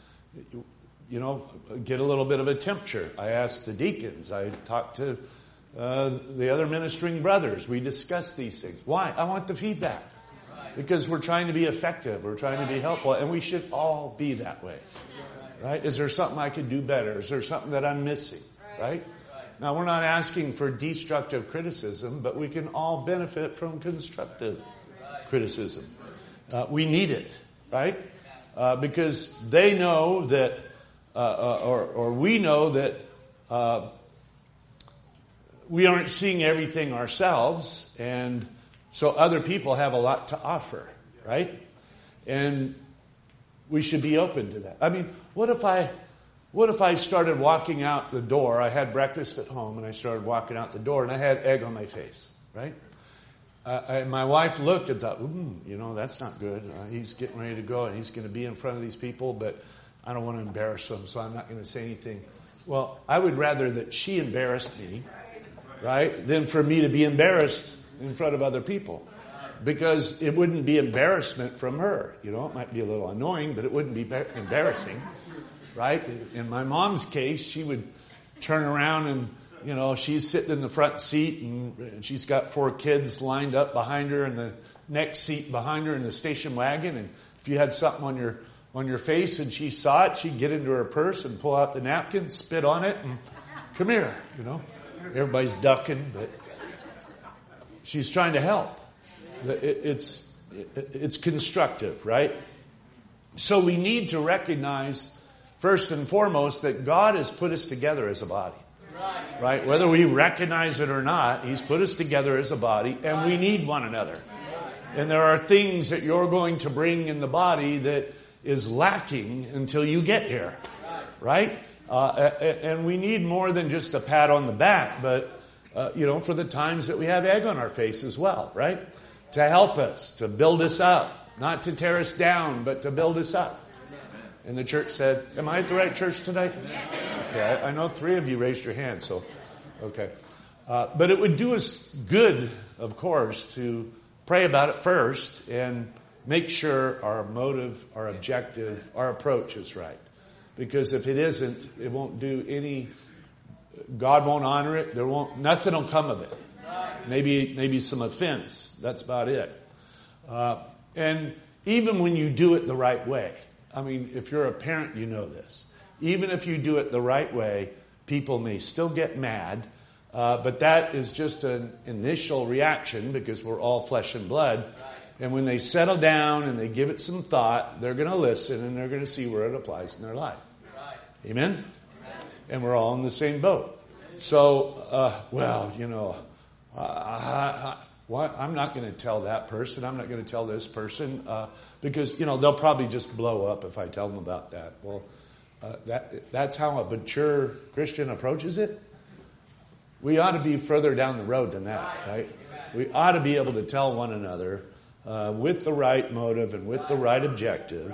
get a little bit of a temperature. I ask the deacons. I talk to the other ministering brothers. We discuss these things. Why? I want the feedback. Because we're trying to be effective. We're trying to be helpful. And we should all be that way. Right? Is there something I could do better? Is there something that I'm missing? Right? Now, we're not asking for destructive criticism, but we can all benefit from constructive criticism. We need it. Right? Because they know that, or we know that we aren't seeing everything ourselves, and so other people have a lot to offer, right? And we should be open to that. I mean, what if I started walking out the door? I had breakfast at home, and I started walking out the door, and I had egg on my face, right? My wife looked and thought, that's not good. He's getting ready to go, and he's going to be in front of these people, but I don't want to embarrass him, so I'm not going to say anything. Well, I would rather that she embarrassed me right, than for me to be embarrassed in front of other people. Because it wouldn't be embarrassment from her. You know, it might be a little annoying, but it wouldn't be embarrassing, right? In my mom's case, she would turn around and, you know, she's sitting in the front seat and she's got 4 kids lined up behind her in the next seat behind her in the station wagon. And if you had something on your face and she saw it, she'd get into her purse and pull out the napkin, spit on it, and come here, you know. Everybody's ducking, but she's trying to help. It's constructive, right? So we need to recognize, first and foremost, that God has put us together as a body. Right? Whether we recognize it or not, He's put us together as a body, and we need one another. And there are things that you're going to bring in the body that is lacking until you get here. Right? And we need more than just a pat on the back, but, you know, for the times that we have egg on our face as well, right? To help us, to build us up, not to tear us down, but to build us up. And the church said, am I at the right church tonight? Okay, I know 3 of you raised your hand, so, okay. But it would do us good, of course, to pray about it first and make sure our motive, our objective, our approach is right. Because if it isn't, it won't do any, God won't honor it, nothing will come of it. Maybe some offense. That's about it. And even when you do it the right way, I mean, if you're a parent, you know this. Even if you do it the right way, people may still get mad. But that is just an initial reaction because we're all flesh and blood. And when they settle down and they give it some thought, they're going to listen and they're going to see where it applies in their life. Amen? And we're all in the same boat. So, well, you know, I'm not going to tell that person. I'm not going to tell this person because, you know, they'll probably just blow up if I tell them about that. Well, that's how a mature Christian approaches it. We ought to be further down the road than that, right? We ought to be able to tell one another with the right motive and with the right objective.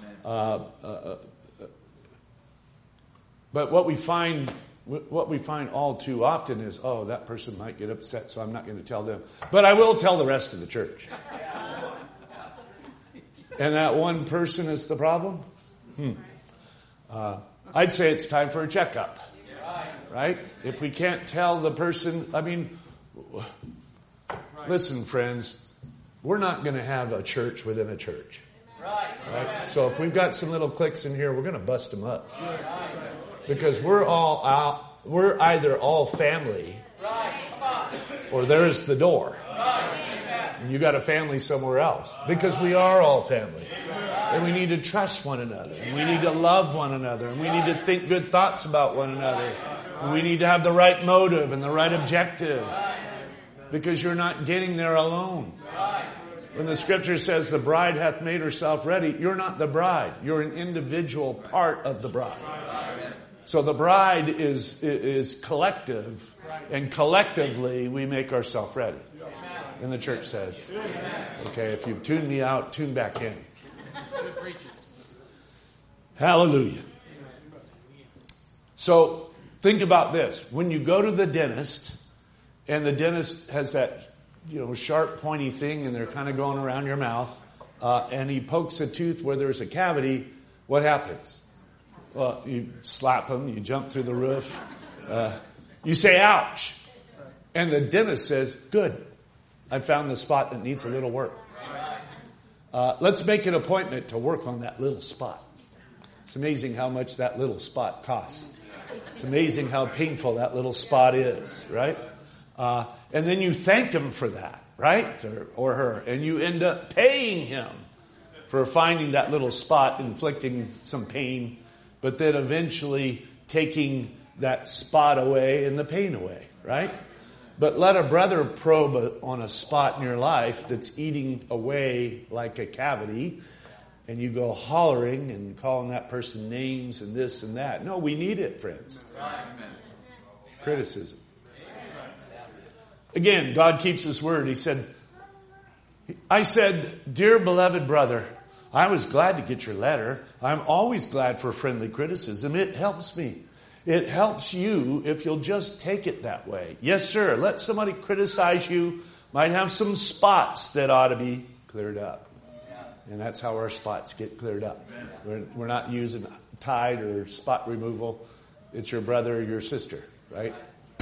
But what we find all too often is, oh, that person might get upset, so I'm not going to tell them. But I will tell the rest of the church. And that one person is the problem? I'd say it's time for a checkup. Right? If we can't tell the person, I mean, listen, friends, we're not going to have a church within a church. Right? So if we've got some little cliques in here, we're going to bust them up. Because we're all out, we're either all family or there's the door. And you got a family somewhere else. Because we are all family. And we need to trust one another. And we need to love one another. And we need to think good thoughts about one another. And we need to have the right motive and the right objective. Because you're not getting there alone. When the scripture says the bride hath made herself ready, you're not the bride. You're an individual part of the bride. So the bride is collective, and collectively we make ourselves ready. And the church says, okay, if you've tuned me out, tune back in. Hallelujah. So think about this. When you go to the dentist, and the dentist has that, you know, sharp, pointy thing, and they're kind of going around your mouth, and he pokes a tooth where there's a cavity, what happens? Well, you slap him, you jump through the roof, you say, ouch. And the dentist says, good, I found the spot that needs a little work. Let's make an appointment to work on that little spot. It's amazing how much that little spot costs. It's amazing how painful that little spot is, right? And then you thank him for that, right? Or her. And you end up paying him for finding that little spot, inflicting some pain, but then eventually taking that spot away and the pain away, right? But let a brother probe on a spot in your life that's eating away like a cavity, and you go hollering and calling that person names and this and that. No, we need it, friends. Criticism. Again, God keeps His word. He said, I said, dear beloved brother, I was glad to get your letter. I'm always glad for friendly criticism. It helps me. It helps you if you'll just take it that way. Yes, sir. Let somebody criticize you. Might have some spots that ought to be cleared up. And that's how our spots get cleared up. We're not using Tide or spot removal. It's your brother or your sister, right?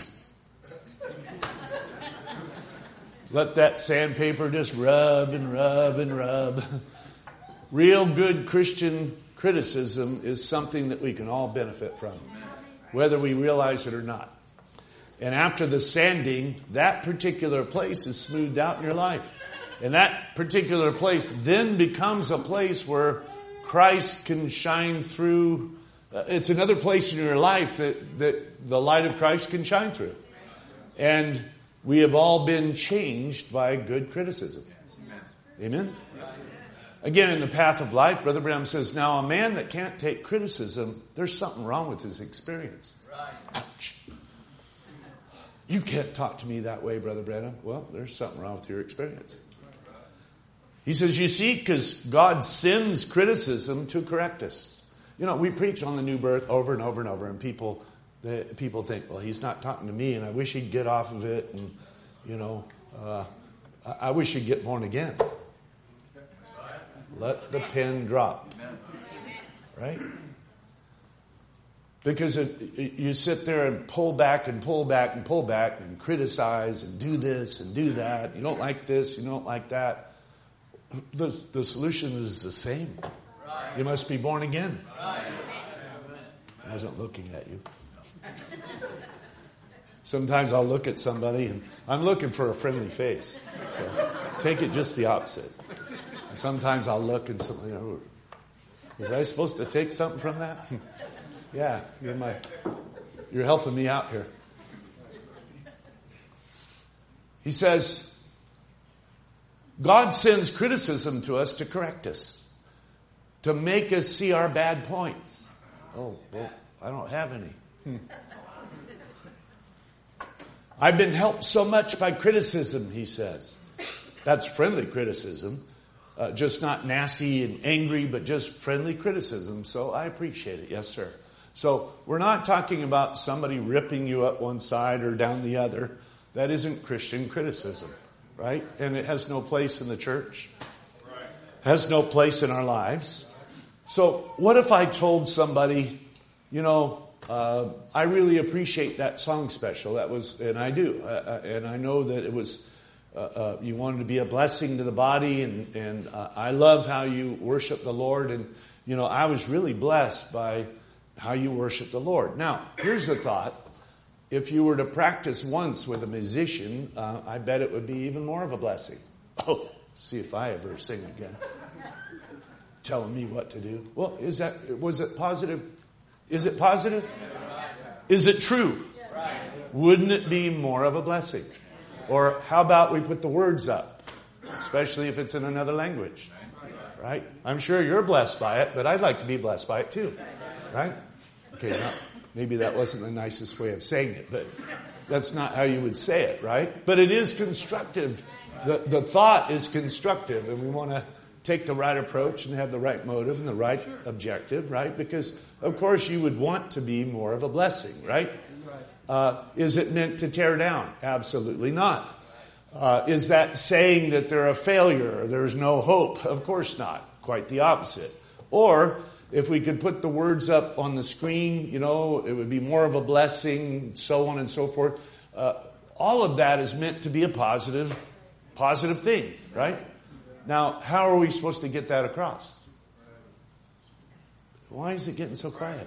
Let that sandpaper just rub and rub and rub. Real good Christian criticism is something that we can all benefit from, whether we realize it or not. And after the sanding, that particular place is smoothed out in your life. And that particular place then becomes a place where Christ can shine through. It's another place in your life that the light of Christ can shine through. And we have all been changed by good criticism. Amen? Again, in the path of life, Brother Branham says, now a man that can't take criticism, there's something wrong with his experience. Ouch. You can't talk to me that way, Brother Branham. Well, there's something wrong with your experience. He says, you see, because God sends criticism to correct us. You know, we preach on the new birth over and over and over, and people think, well, he's not talking to me, and I wish he'd get off of it, and, you know, I wish he'd get born again. Let the pen drop. Right? Because you sit there and pull back and pull back and pull back and criticize and do this and do that. You don't like this, you don't like that. The solution is the same. You must be born again. I wasn't looking at you. Sometimes I'll look at somebody and I'm looking for a friendly face. So take it just the opposite. Sometimes I'll look and something, you know, was I supposed to take something from that? Yeah, you're helping me out here. He says, God sends criticism to us to correct us, to make us see our bad points. Oh, well, I don't have any. I've been helped so much by criticism, he says. That's friendly criticism. Just not nasty and angry, but just friendly criticism. So I appreciate it. Yes, sir. So we're not talking about somebody ripping you up one side or down the other. That isn't Christian criticism, right? And it has no place in the church. Has no place in our lives. So what if I told somebody, you know, I really appreciate that song special. That was, and I do. And I know that it was, you wanted to be a blessing to the body, and I love how you worship the Lord, and you know I was really blessed by how you worship the Lord. Now, here's the thought: if you were to practice once with a musician, I bet it would be even more of a blessing. Oh, see if I ever sing again, telling me what to do. Well, was it positive? Is it positive? Is it true? Wouldn't it be more of a blessing? Or how about we put the words up, especially if it's in another language, right? I'm sure you're blessed by it, but I'd like to be blessed by it too, right? Okay, maybe that wasn't the nicest way of saying it, but that's not how you would say it, right? But it is constructive. The thought is constructive, and we want to take the right approach and have the right motive and the right objective, right? Because, of course, you would want to be more of a blessing, right? Is it meant to tear down? Absolutely not. Is that saying that they're a failure or there's no hope? Of course not. Quite the opposite. Or if we could put the words up on the screen, you know, it would be more of a blessing, so on and so forth. All of that is meant to be a positive thing, right? Now, how are we supposed to get that across? Why is it getting so quiet?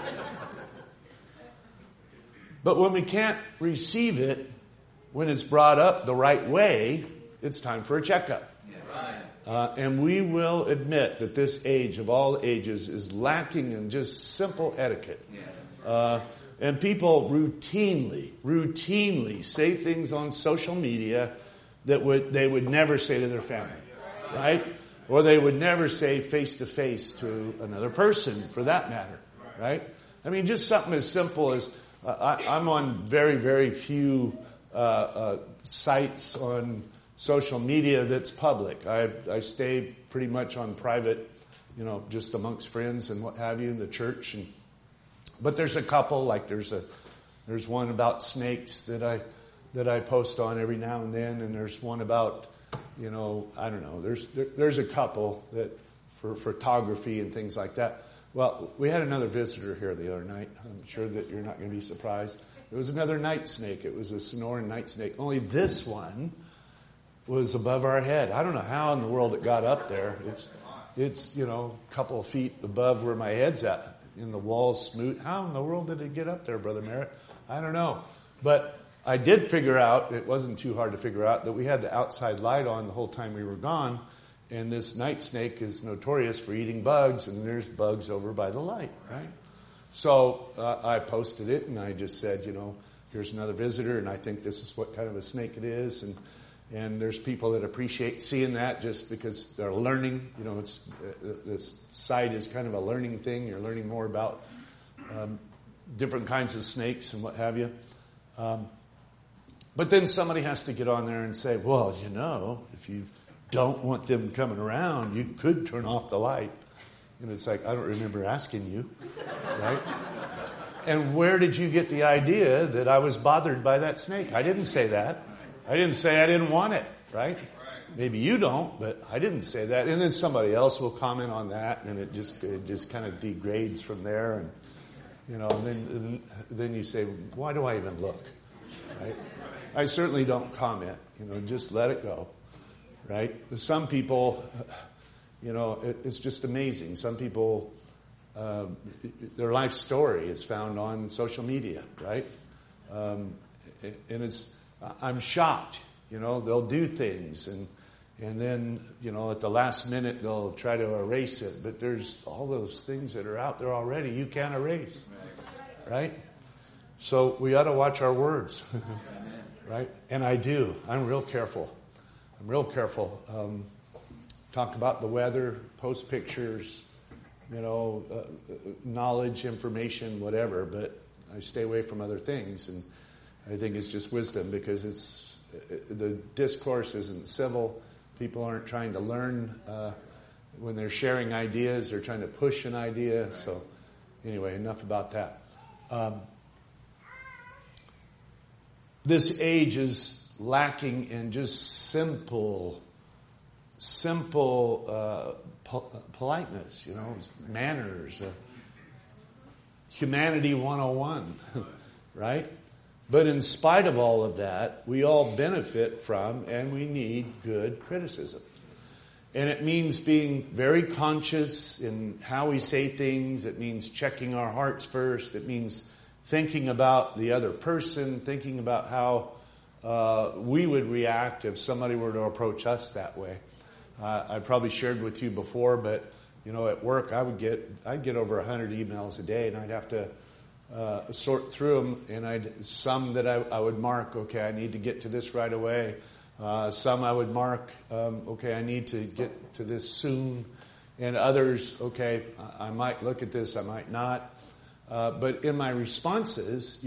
But when we can't receive it, when it's brought up the right way, it's time for a checkup. And we will admit that this age of all ages is lacking in just simple etiquette. And people routinely say things on social media that they would never say to their family, right? Or they would never say face to face to another person, for that matter, right? I mean, just something as simple as I'm on very, very few sites on social media that's public. I stay pretty much on private, you know, just amongst friends and what have you in the church. And But there's a couple, like there's one about snakes that I post on every now and then, and there's one about, I don't know, there's a couple that for photography and things like that. Well, we had another visitor here the other night. I'm sure that you're not going to be surprised. It was another night snake. It was a Sonoran night snake. Only this one was above our head. I don't know how in the world it got up there. It's a couple of feet above where my head's at. In the walls smooth. How in the world did it get up there, Brother Merritt? I don't know. But I did figure out, it wasn't too hard to figure out, that we had the outside light on the whole time we were gone. And this night snake is notorious for eating bugs, and there's bugs over by the light, right? So I posted it, and I just said, here's another visitor, and I think this is what kind of a snake it is. And there's people that appreciate seeing that just because they're learning. This site is kind of a learning thing. You're learning more about different kinds of snakes and what have you. But then somebody has to get on there and say, well, if you don't want them coming around, you could turn off the light. And it's like, I don't remember asking you, right? And where did you get the idea that I was bothered by that snake? I didn't say that. I didn't say I didn't want it, right? Maybe you don't, but I didn't say that. And then somebody else will comment on that, and it just kind of degrades from there. And and then you say, why do I even look, right? I certainly don't comment. Just let it go, right? Some people, it's just amazing. Some people, their life story is found on social media, right? And I'm shocked, they'll do things and then, at the last minute they'll try to erase it. But there's all those things that are out there already you can't erase, right? So we ought to watch our words, right? And I do. I'm real careful. Talk about the weather, post pictures, knowledge, information, whatever, but I stay away from other things. And I think it's just wisdom because the discourse isn't civil. People aren't trying to learn when they're sharing ideas. They're trying to push an idea. So anyway, enough about that. This age is lacking in just simple politeness, manners, humanity 101, right? But in spite of all of that, we all benefit from and we need good criticism. And it means being very conscious in how we say things. It means checking our hearts first. It means thinking about the other person, thinking about how we would react if somebody were to approach us that way. I probably shared with you before, but at work I'd get over 100 emails a day, and I'd have to sort through them, and some that I would mark, okay, I need to get to this right away. Some I would mark, okay, I need to get to this soon. And others, okay, I might look at this, I might not. But in my responses,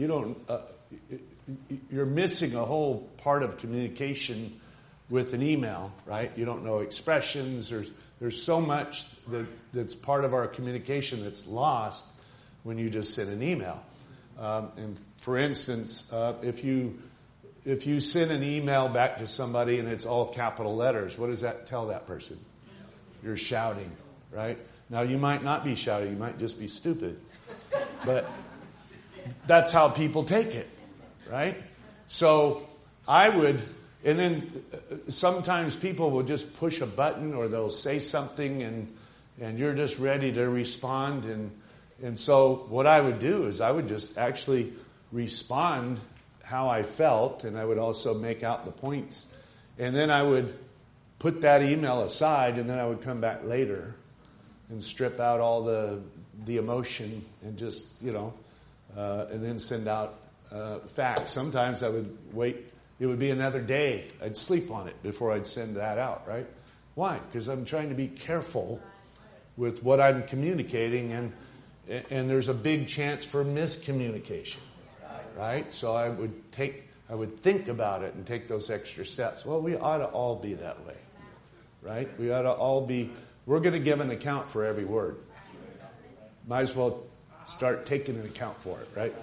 you're missing a whole part of communication with an email, right? You don't know expressions. There's so much that's part of our communication that's lost when you just send an email. And for instance, if you send an email back to somebody and it's all capital letters, what does that tell that person? You're shouting, right? Now, you might not be shouting. You might just be stupid. But that's how people take it, right? So and then sometimes people will just push a button or they'll say something and you're just ready to respond. And so what I would do is I would just actually respond how I felt, and I would also make out the points. And then I would put that email aside, and then I would come back later and strip out all the emotion and just, and then send out facts. Sometimes I would wait. It would be another day. I'd sleep on it before I'd send that out, right? Why? Because I'm trying to be careful with what I'm communicating, and there's a big chance for miscommunication, right? So I would think about it and take those extra steps. Well, we ought to all be that way, right? We ought to all be. We're going to give an account for every word. Might as well Start taking an account for it, right?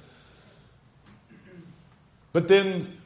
But then,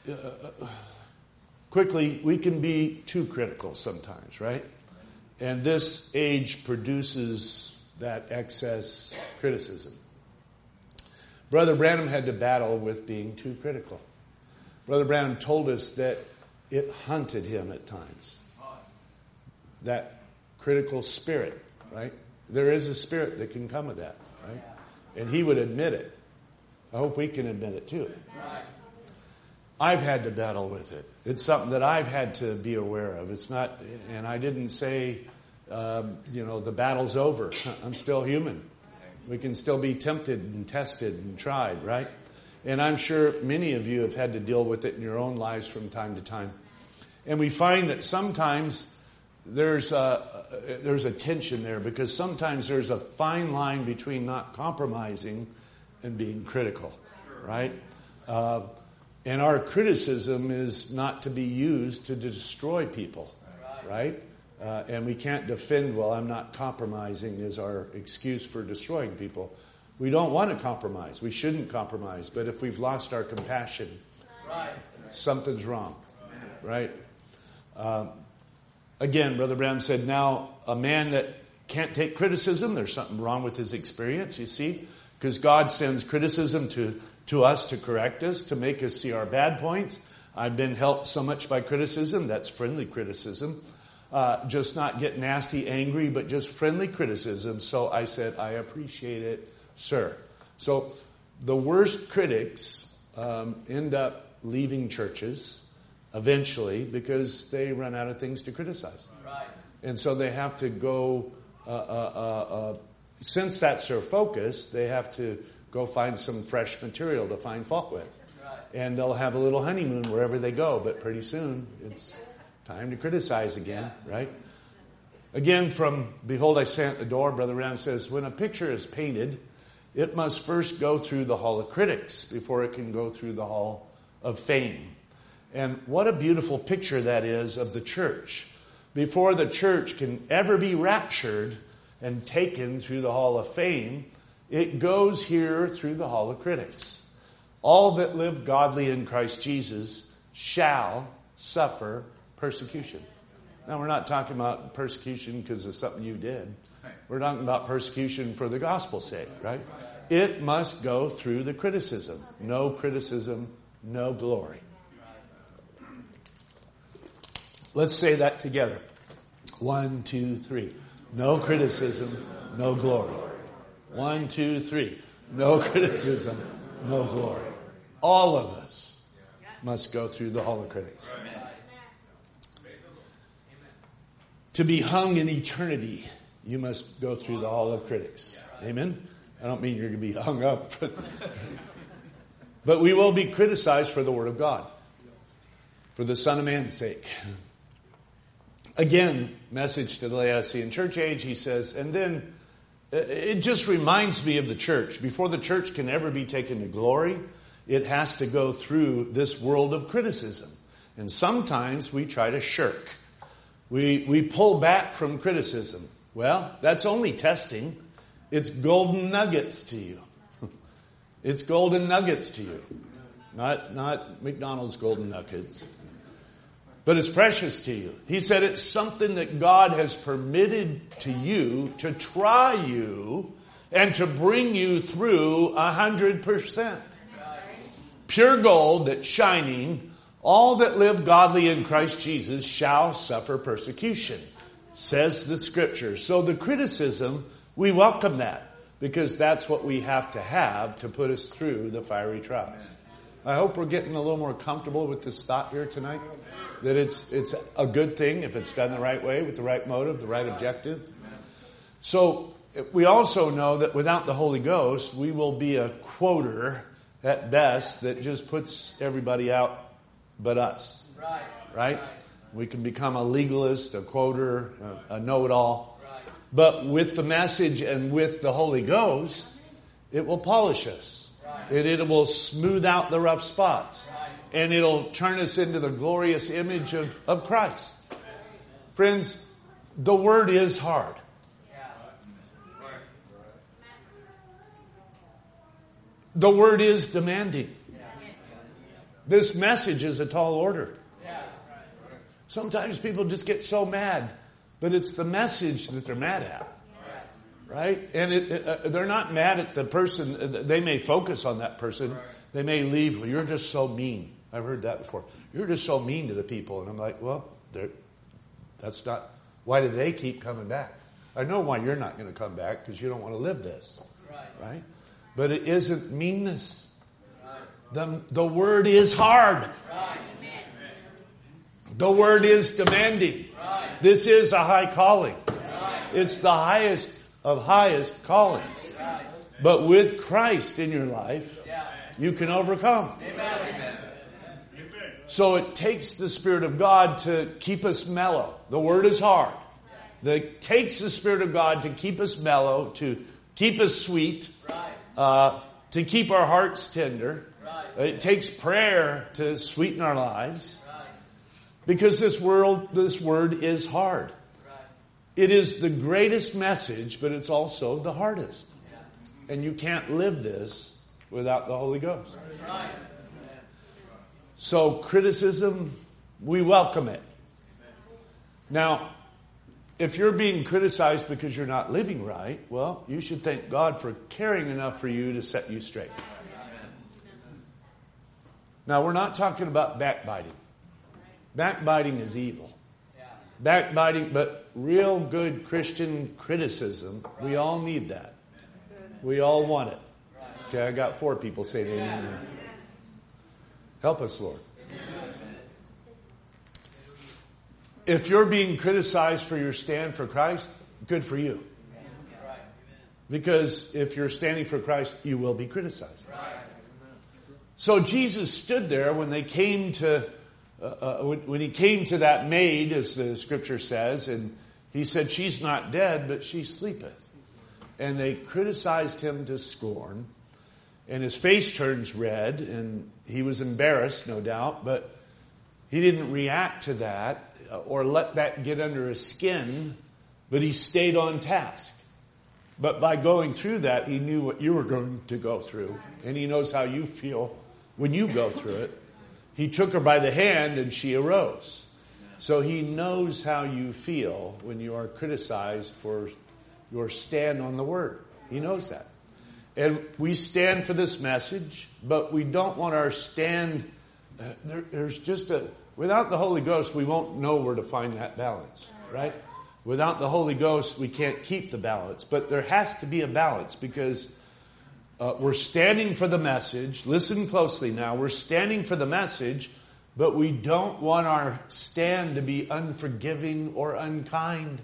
quickly, we can be too critical sometimes, right? And this age produces that excess criticism. Brother Branham had to battle with being too critical. Brother Branham told us that it haunted him at times. That critical spirit, right? There is a spirit that can come with that, right? And he would admit it. I hope we can admit it too. I've had to battle with it. It's something that I've had to be aware of. It's not, and I didn't say, the battle's over. I'm still human. We can still be tempted and tested and tried, right? And I'm sure many of you have had to deal with it in your own lives from time to time. And we find that sometimes there's a tension there, because sometimes there's a fine line between not compromising and being critical, right? And our criticism is not to be used to destroy people, right? And we can't defend, well, I'm not compromising as our excuse for destroying people. We don't want to compromise. We shouldn't compromise. But if we've lost our compassion, something's wrong, right? Again, Brother Branham said, now, a man that can't take criticism, there's something wrong with his experience, you see? Because God sends criticism to us to correct us, to make us see our bad points. I've been helped so much by criticism. That's friendly criticism. Just not get nasty, angry, but just friendly criticism. So I said, I appreciate it, sir. So the worst critics end up leaving churches eventually because they run out of things to criticize. Right. And so they have to go, since that's their focus, they have to go find some fresh material to find fault with. Right. And they'll have a little honeymoon wherever they go, but pretty soon it's time to criticize again, right? Again, from Behold, I Stand at the Door, Brother Ram says, when a picture is painted, it must first go through the hall of critics before it can go through the hall of fame. And what a beautiful picture that is of the church. Before the church can ever be raptured and taken through the hall of fame, it goes here through the hall of critics. All that live godly in Christ Jesus shall suffer persecution. Now, we're not talking about persecution because of something you did. We're talking about persecution for the gospel's sake, right? It must go through the criticism. No criticism, no glory. Let's say that together. 1, 2, 3. No criticism, no glory. 1, 2, 3. No criticism, no glory. All of us must go through the hall of critics. To be hung in eternity, you must go through the hall of critics. Amen? I don't mean you're going to be hung up. But we will be criticized for the Word of God. For the Son of Man's sake. Again, message to the Laodicean church age, he says, and then it just reminds me of the church. Before the church can ever be taken to glory, it has to go through this world of criticism. And sometimes we try to shirk. We pull back from criticism. Well, that's only testing. It's golden nuggets to you. It's golden nuggets to you. Not McDonald's golden nuggets. But it's precious to you. He said it's something that God has permitted to you to try you and to bring you through 100%. Pure gold that's shining. All that live godly in Christ Jesus shall suffer persecution, says the Scripture. So the criticism, we welcome that because that's what we have to put us through the fiery trials. I hope we're getting a little more comfortable with this thought here tonight. That it's a good thing if it's done the right way, with the right motive, the right objective. So we also know that without the Holy Ghost, we will be a quoter at best that just puts everybody out but us. Right? We can become a legalist, a quoter, a know-it-all. But with the message and with the Holy Ghost, it will polish us. It will smooth out the rough spots. And it'll turn us into the glorious image of Christ. Friends, the word is hard. The word is demanding. This message is a tall order. Sometimes people just get so mad, but it's the message that they're mad at. Right? And they're not mad at the person. They may focus on that person. They may leave. Well, you're just so mean. I've heard that before. You're just so mean to the people. And I'm like, well, that's not. Why do they keep coming back? I know why you're not going to come back, because you don't want to live this. Right? But it isn't meanness. The word is hard. The word is demanding. This is a high calling. It's the highest of highest callings. But with Christ in your life, you can overcome. So it takes the Spirit of God to keep us mellow. The word is hard. It takes the Spirit of God to keep us mellow, to keep us sweet, to keep our hearts tender. It takes prayer to sweeten our lives. Because this word is hard. It is the greatest message, but it's also the hardest. And you can't live this without the Holy Ghost. So criticism, we welcome it. Now, if you're being criticized because you're not living right, well, you should thank God for caring enough for you to set you straight. Now, we're not talking about backbiting. Backbiting is evil. Backbiting, but real good Christian criticism, we all need that. We all want it. Okay, I got 4 people saying amen. Help us, Lord. If you're being criticized for your stand for Christ, good for you. Because if you're standing for Christ, you will be criticized. So Jesus stood there when they came to when he came to that maid, as the scripture says, and he said, she's not dead, but she sleepeth. And they criticized him to scorn. And his face turns red, and he was embarrassed, no doubt, but he didn't react to that or let that get under his skin, but he stayed on task. But by going through that, he knew what you were going to go through, and he knows how you feel when you go through it. He took her by the hand and she arose. So he knows how you feel when you are criticized for your stand on the word. He knows that. And we stand for this message, but we don't want our stand. Without the Holy Ghost, we won't know where to find that balance, right? Without the Holy Ghost, we can't keep the balance. But there has to be a balance, because we're standing for the message. Listen closely now. We're standing for the message, but we don't want our stand to be unforgiving or unkind.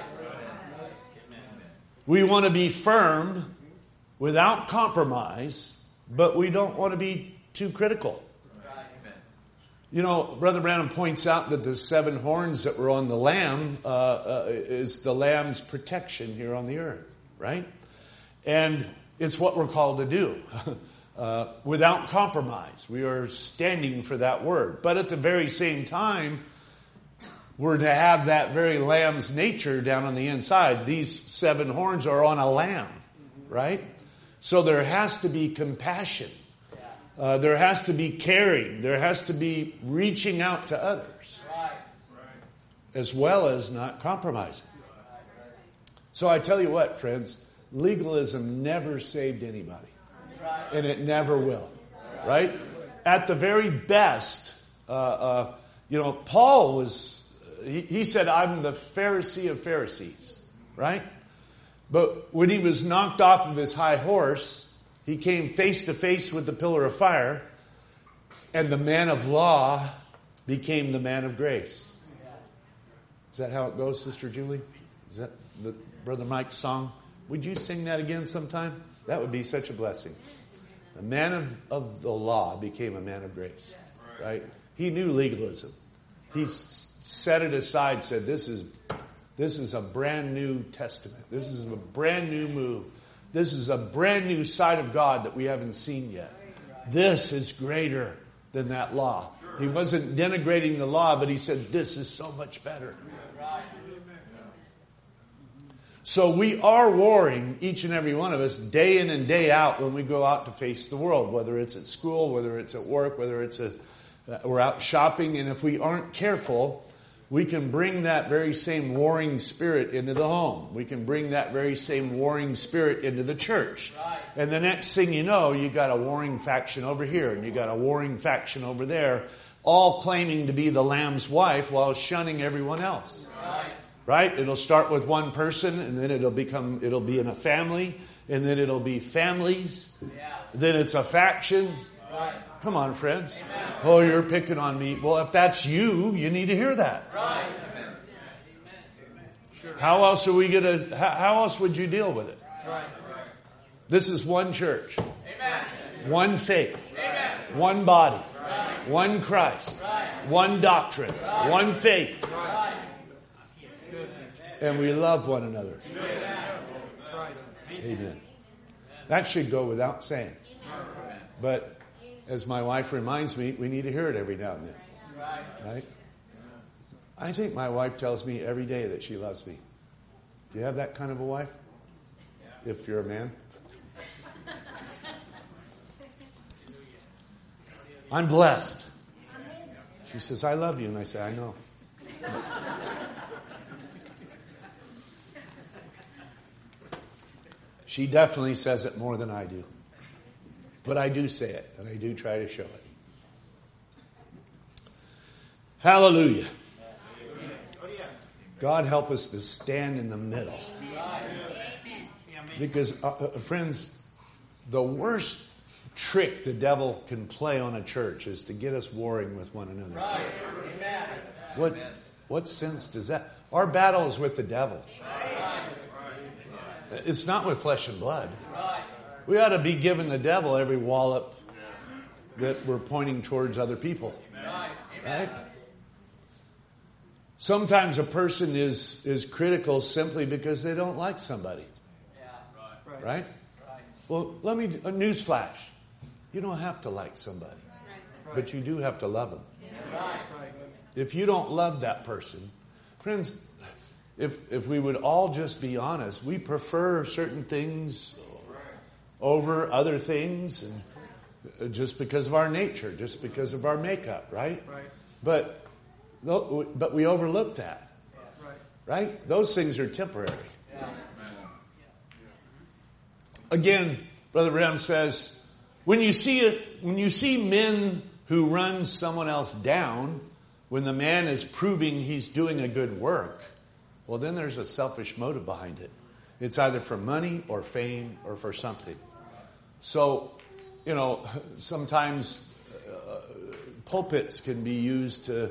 We want to be firm without compromise, but we don't want to be too critical. You know, Brother Branham points out that the 7 horns that were on the lamb is the lamb's protection here on the earth, right? And it's what we're called to do without compromise. We are standing for that word. But at the very same time, we're to have that very lamb's nature down on the inside. These 7 horns are on a lamb, right? So there has to be compassion. There has to be caring. There has to be reaching out to others, as well as not compromising. So I tell you what, friends, legalism never saved anybody, and it never will, right? At the very best, Paul was, he said, I'm the Pharisee of Pharisees, right? But when he was knocked off of his high horse, he came face to face with the pillar of fire, and the man of law became the man of grace. Is that how it goes, Sister Julie? Is that the Brother Mike's song? Would you sing that again sometime? That would be such a blessing. The man of the law became a man of grace, right? He knew legalism. He set it aside, said, this is a brand new testament. This is a brand new move. This is a brand new side of God that we haven't seen yet. This is greater than that law. He wasn't denigrating the law, but he said, this is so much better. So we are warring, each and every one of us, day in and day out when we go out to face the world, whether it's at school, whether it's at work, whether it's we're out shopping. And if we aren't careful, we can bring that very same warring spirit into the home. We can bring that very same warring spirit into the church. Right. And the next thing you know, you got a warring faction over here, and you got a warring faction over there, all claiming to be the Lamb's wife while shunning everyone else. Right? It'll start with one person, and then it'll be in a family, and then it'll be families. Yeah. Then it's a faction. Right. Come on, friends. Amen. Oh, you're picking on me. Well, if that's you, you need to hear that. Right. How else are we gonna? How else would you deal with it? Right. This is one church, Amen. One faith, Amen. One body, right. One Christ, right. One doctrine, right. One faith. Right. And we love one another. Amen. That should go without saying. But as my wife reminds me, we need to hear it every now and then. Right? I think my wife tells me every day that she loves me. Do you have that kind of a wife? If you're a man? I'm blessed. She says, I love you. And I say, I know. She definitely says it more than I do. But I do say it, and I do try to show it. Hallelujah. God help us to stand in the middle. Because, friends, the worst trick the devil can play on a church is to get us warring with one another. What sense does that? Our battle is with the devil. It's not with flesh and blood. We ought to be giving the devil every wallop that we're pointing towards other people. Right? Sometimes a person is critical simply because they don't like somebody. Right? Well, let me, a news flash. You don't have to like somebody. But you do have to love them. If you don't love that person, friends, if we would all just be honest, we prefer certain things over other things, and just because of our nature, just because of our makeup, right? But we overlook that, right? Those things are temporary. Again, Brother Branham says, when you see men who run someone else down, when the man is proving he's doing a good work, well, then there's a selfish motive behind it. It's either for money or fame or for something. So, sometimes pulpits can be used to,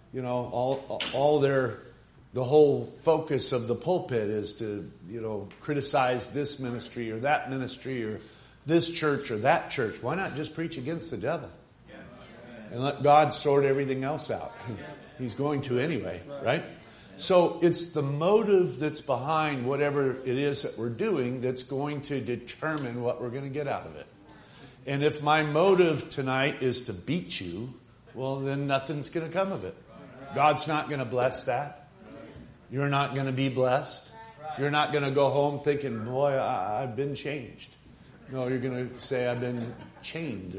the whole focus of the pulpit is to, criticize this ministry or that ministry or this church or that church. Why not just preach against the devil? And let God sort everything else out. He's going to anyway, right? So it's the motive that's behind whatever it is that we're doing that's going to determine what we're going to get out of it. And if my motive tonight is to beat you, well, then nothing's going to come of it. God's not going to bless that. You're not going to be blessed. You're not going to go home thinking, boy, I've been changed. No, you're going to say, I've been chained.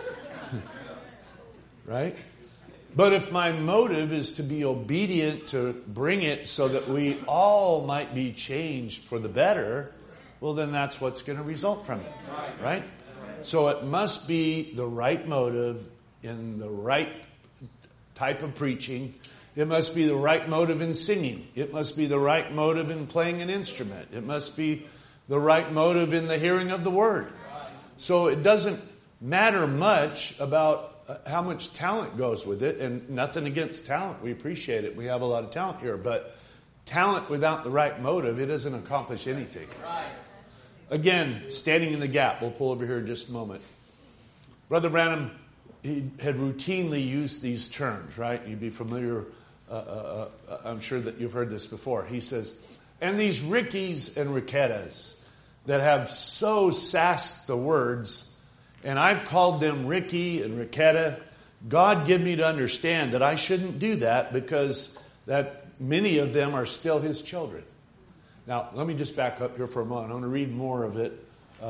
Right? But if my motive is to be obedient to bring it so that we all might be changed for the better, well, then that's what's going to result from it. Right? So it must be the right motive in the right type of preaching. It must be the right motive in singing. It must be the right motive in playing an instrument. It must be the right motive in the hearing of the word. So it doesn't matter much about how much talent goes with it, and nothing against talent. We appreciate it. We have a lot of talent here, but talent without the right motive, it doesn't accomplish anything. Again, standing in the gap. We'll pull over here in just a moment. Brother Branham, he had routinely used these terms, right? You'd be familiar. I'm sure that you've heard this before. He says, and these Rickies and Rickettas that have so sassed the words, and I've called them Ricky and Ricketta. God give me to understand that I shouldn't do that because that many of them are still His children. Now, let me just back up here for a moment. I'm going to read more of it,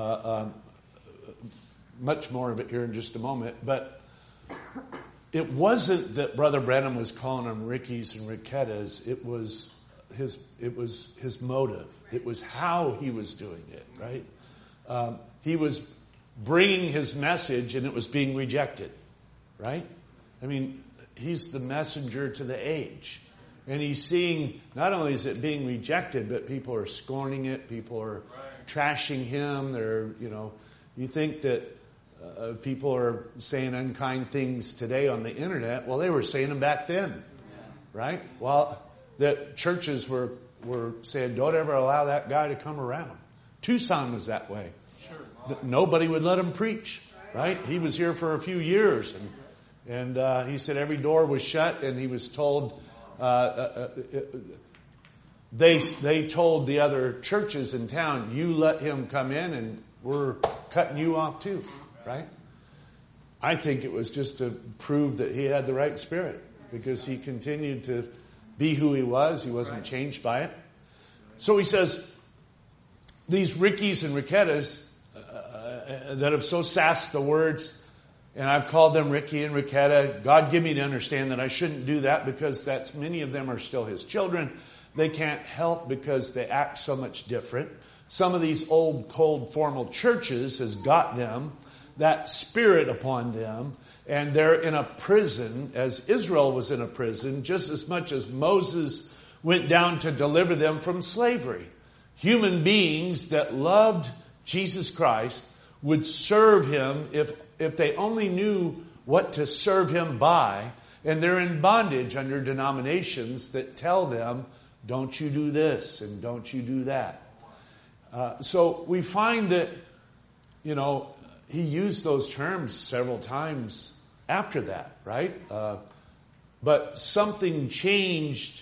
much more of it here in just a moment. But it wasn't that Brother Branham was calling them Rickies and Rickettas. It was his motive. It was how he was doing it, right? He was bringing his message, and it was being rejected, right? I mean, he's the messenger to the age. And he's seeing, not only is it being rejected, but people are scorning it. People are trashing him. You think that people are saying unkind things today on the internet. Well, they were saying them back then, right? Well, that churches were saying, don't ever allow that guy to come around. Tucson was that way. Sure. Nobody would let him preach, right? He was here for a few years, and he said every door was shut, and he was told... They told the other churches in town, you let him come in and we're cutting you off too, right? I think it was just to prove that he had the right spirit, because he continued to be who he was. He wasn't changed by it. So he says, these Rickies and Rickettas that have so sassed the words, and I've called them Ricky and Ricketta. God give me to understand that I shouldn't do that, because many of them are still his children. They can't help because they act so much different. Some of these old, cold, formal churches has got them, that spirit upon them, and they're in a prison, as Israel was in a prison, just as much as Moses went down to deliver them from slavery. Human beings that loved Jesus Christ would serve him if they only knew what to serve him by, and they're in bondage under denominations that tell them, don't you do this and don't you do that. So we find that, he used those terms several times after that, right? But something changed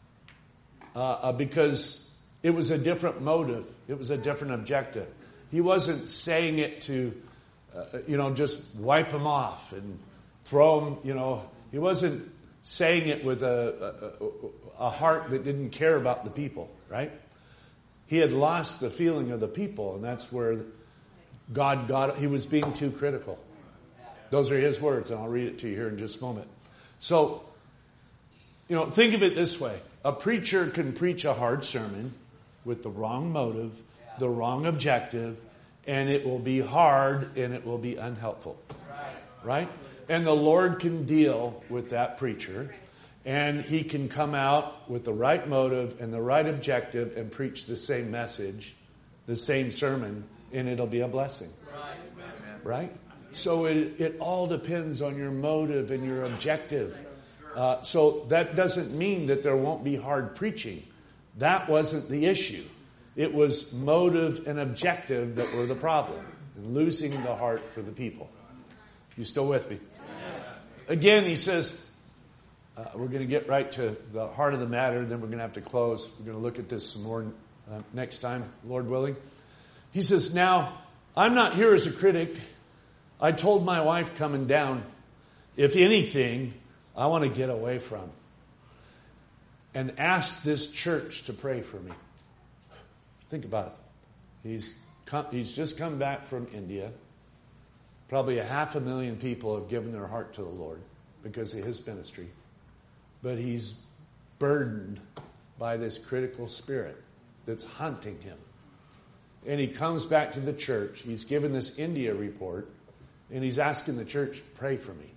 because it was a different motive. It was a different objective. He wasn't saying it to, just wipe them off and throw them, he wasn't saying it with a heart that didn't care about the people, right? He had lost the feeling of the people, and that's where God got it. He was being too critical. Those are his words, and I'll read it to you here in just a moment. So, think of it this way. A preacher can preach a hard sermon with the wrong motive, the wrong objective, and it will be hard and it will be unhelpful. Right? And the Lord can deal with that preacher, and he can come out with the right motive and the right objective and preach the same message, the same sermon, and it'll be a blessing. Right? So it all depends on your motive and your objective. So that doesn't mean that there won't be hard preaching. That wasn't the issue. It was motive and objective that were the problem, and losing the heart for the people. You still with me? Again, he says, we're going to get right to the heart of the matter, then we're going to have to close. We're going to look at this some more next time, Lord willing. He says, now, I'm not here as a critic. I told my wife coming down, if anything, I want to get away from, and ask this church to pray for me. Think about it. He's just come back from India. Probably 500,000 people have given their heart to the Lord because of his ministry. But he's burdened by this critical spirit that's haunting him. And he comes back to the church. He's given this India report, and he's asking the church, pray for me.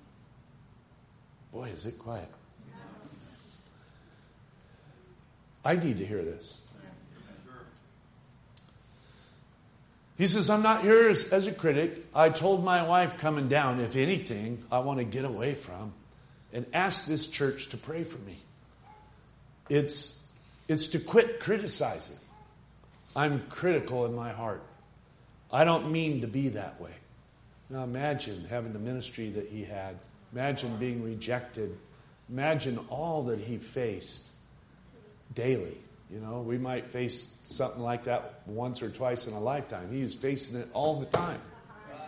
Boy, is it quiet. I need to hear this. He says, I'm not here as a critic. I told my wife coming down, if anything, I want to get away from, and ask this church to pray for me. It's to quit criticizing. I'm critical in my heart. I don't mean to be that way. Now imagine having the ministry that he had. Imagine being rejected. Imagine all that he faced daily. We might face something like that once or twice in a lifetime. He was facing it all the time.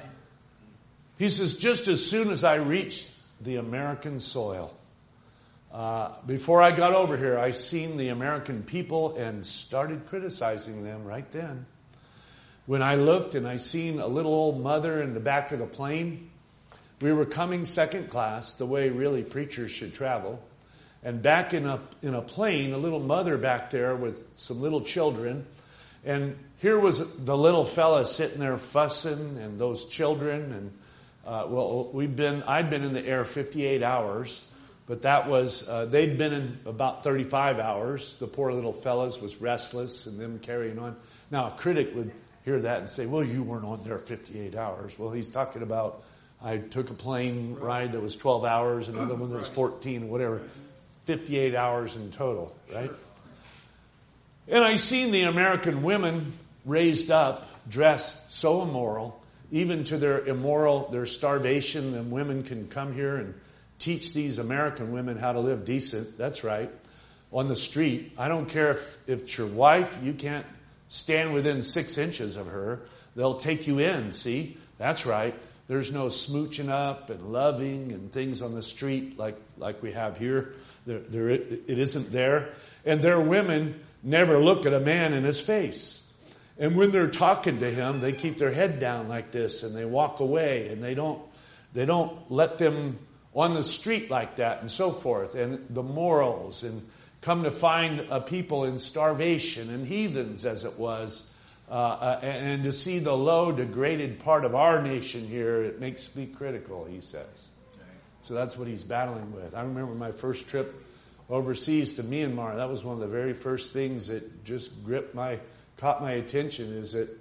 He says, just as soon as I reached the American soil, Before I got over here, I seen the American people and started criticizing them right then. When I looked and I seen a little old mother in the back of the plane, we were coming second class, the way really preachers should travel. And back in a plane, a little mother back there with some little children. And here was the little fella sitting there fussing, and those children. And I'd been in the air 58 hours. But that was, they'd been in about 35 hours. The poor little fellas was restless and them carrying on. Now, a critic would hear that and say, well, you weren't on there 58 hours. Well, he's talking about, I took a plane ride that was 12 hours, another one that was 14, whatever. 58 hours in total, right? Sure. And I seen the American women raised up, dressed so immoral, even to their starvation. And women can come here and teach these American women how to live decent. That's right. On the street. I don't care if it's your wife. You can't stand within 6 inches of her. They'll take you in. See? That's right. There's no smooching up and loving and things on the street like we have here. It isn't there. And their women never look at a man in his face. And when they're talking to him, they keep their head down like this and they walk away, and they don't let them on the street like that and so forth. And the morals, and come to find people in starvation and heathens as it was. And to see the low, degraded part of our nation here, it makes me critical, he says. So that's what he's battling with. I remember my first trip overseas to Myanmar. That was one of the very first things that just caught my attention, is that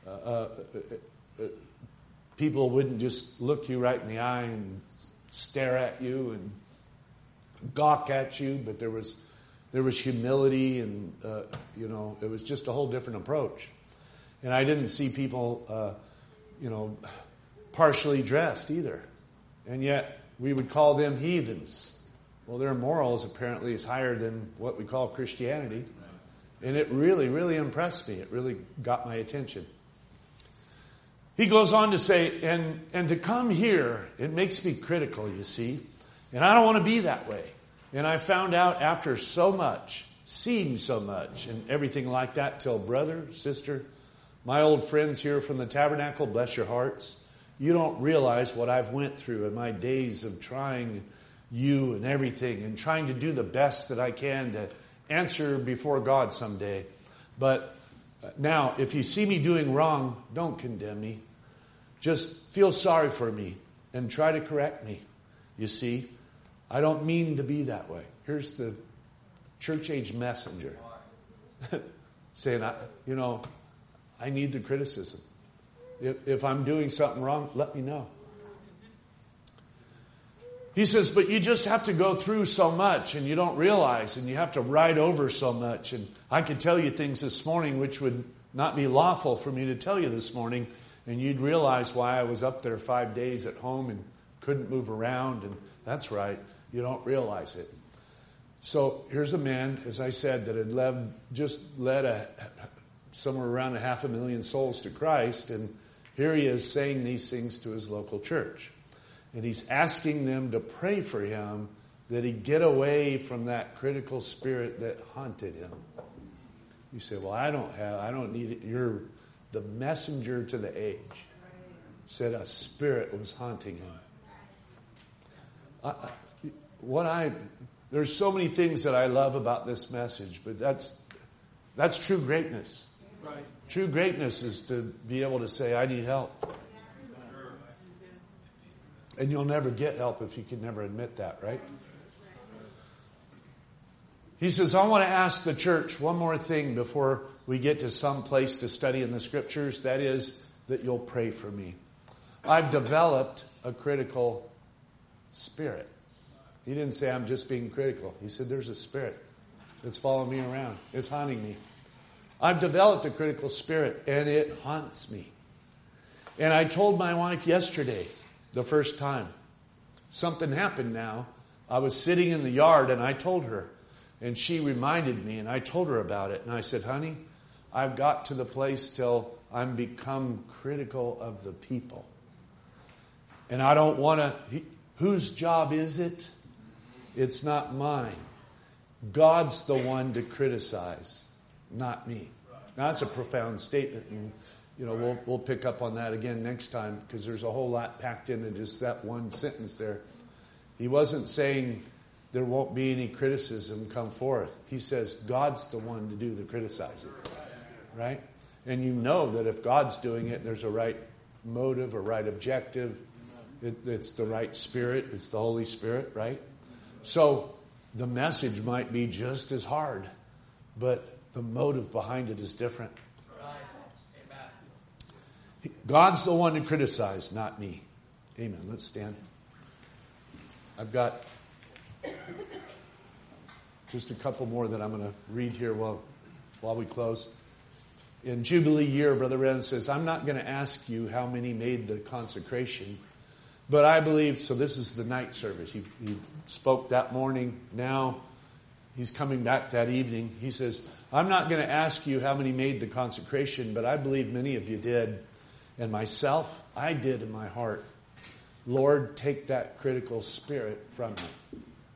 people wouldn't just look you right in the eye and stare at you and gawk at you, but there was humility, and it was just a whole different approach. And I didn't see people partially dressed either, and yet we would call them heathens. Well, their morals apparently is higher than what we call Christianity, and it really, really impressed me. It really got my attention. He goes on to say, and to come here, it makes me critical, you see, and I don't want to be that way. And I found out after so much, seeing so much, and everything like that, till brother, sister, my old friends here from the tabernacle, bless your hearts, you don't realize what I've went through in my days of trying you and everything, and trying to do the best that I can to answer before God someday. But now, if you see me doing wrong, don't condemn me. Just feel sorry for me and try to correct me. You see, I don't mean to be that way. Here's the church age messenger saying, I need the criticism. If I'm doing something wrong, let me know. He says, but you just have to go through so much, and you don't realize, and you have to ride over so much. And I could tell you things this morning which would not be lawful for me to tell you this morning, and you'd realize why I was up there 5 days at home and couldn't move around. And that's right, you don't realize it. So here's a man, as I said, that had led somewhere around 500,000 souls to Christ, and here he is saying these things to his local church. And he's asking them to pray for him, that he get away from that critical spirit that haunted him. You say, well, I don't need it. You're the messenger to the age. Said a spirit was haunting him. There's so many things that I love about this message, but that's true greatness. Right. True greatness is to be able to say, I need help. And you'll never get help if you can never admit that, right? He says, I want to ask the church one more thing before we get to some place to study in the scriptures. That is, that you'll pray for me. I've developed a critical spirit. He didn't say I'm just being critical. He said there's a spirit that's following me around. It's haunting me. I've developed a critical spirit, and it haunts me. And I told my wife yesterday, the first time, something happened now. I was sitting in the yard, and I told her, and she reminded me, and I told her about it. And I said, honey, I've got to the place till I'm become critical of the people. And I don't want to, whose job is it It's not mine. God's the one to criticize, not me. Now, that's a profound statement, and we'll pick up on that again next time, because there's a whole lot packed into just that one sentence there. He wasn't saying there won't be any criticism come forth. He says God's the one to do the criticizing, right? And you know that if God's doing it, there's a right motive, a right objective. It's the right spirit. It's the Holy Spirit, right? So the message might be just as hard, but the motive behind it is different. God's the one to criticize, not me. Amen. Let's stand. I've got just a couple more that I'm going to read here while we close. In Jubilee year, Brother Ren says, I'm not going to ask you how many made the consecration, but I believe, so this is the night service. He spoke that morning. Now he's coming back that evening. He says, I'm not going to ask you how many made the consecration, but I believe many of you did. And myself, I did in my heart. Lord, take that critical spirit from me.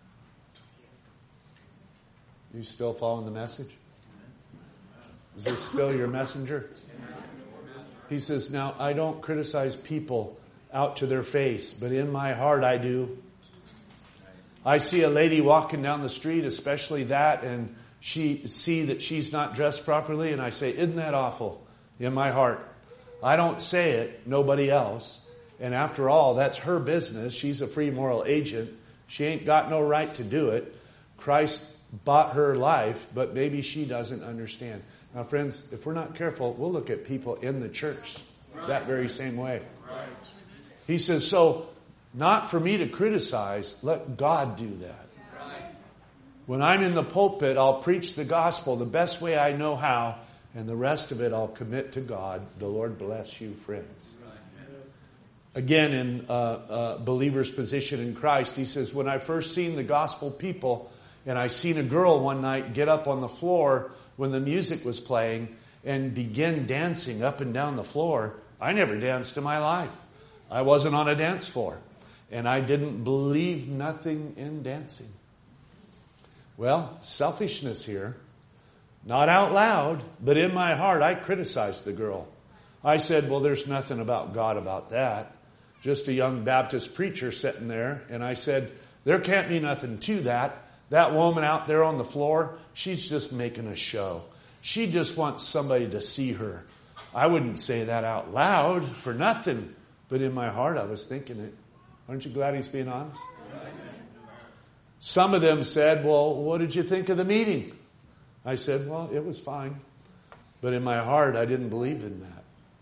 You still following the message? Is this still your messenger? He says, now, I don't criticize people out to their face, but in my heart I do. I see a lady walking down the street, especially that, and she see that she's not dressed properly, and I say, isn't that awful? In my heart. I don't say it, nobody else. And after all, that's her business. She's a free moral agent. She ain't got no right to do it. Christ bought her life, but maybe she doesn't understand. Now, friends, if we're not careful, we'll look at people in the church that very same way. He says, so not for me to criticize, let God do that. When I'm in the pulpit, I'll preach the gospel the best way I know how, and the rest of it I'll commit to God. The Lord bless you, friends. Again, in believer's position in Christ, he says, when I first seen the gospel people, and I seen a girl one night get up on the floor when the music was playing and begin dancing up and down the floor, I never danced in my life. I wasn't on a dance floor. And I didn't believe nothing in dancing. Well, selfishness here. Not out loud, but in my heart, I criticized the girl. I said, well, there's nothing about God about that. Just a young Baptist preacher sitting there. And I said, there can't be nothing to that. That woman out there on the floor, she's just making a show. She just wants somebody to see her. I wouldn't say that out loud for nothing. But in my heart, I was thinking it. Aren't you glad he's being honest? Some of them said, well, what did you think of the meeting? I said, well, it was fine. But in my heart, I didn't believe in that.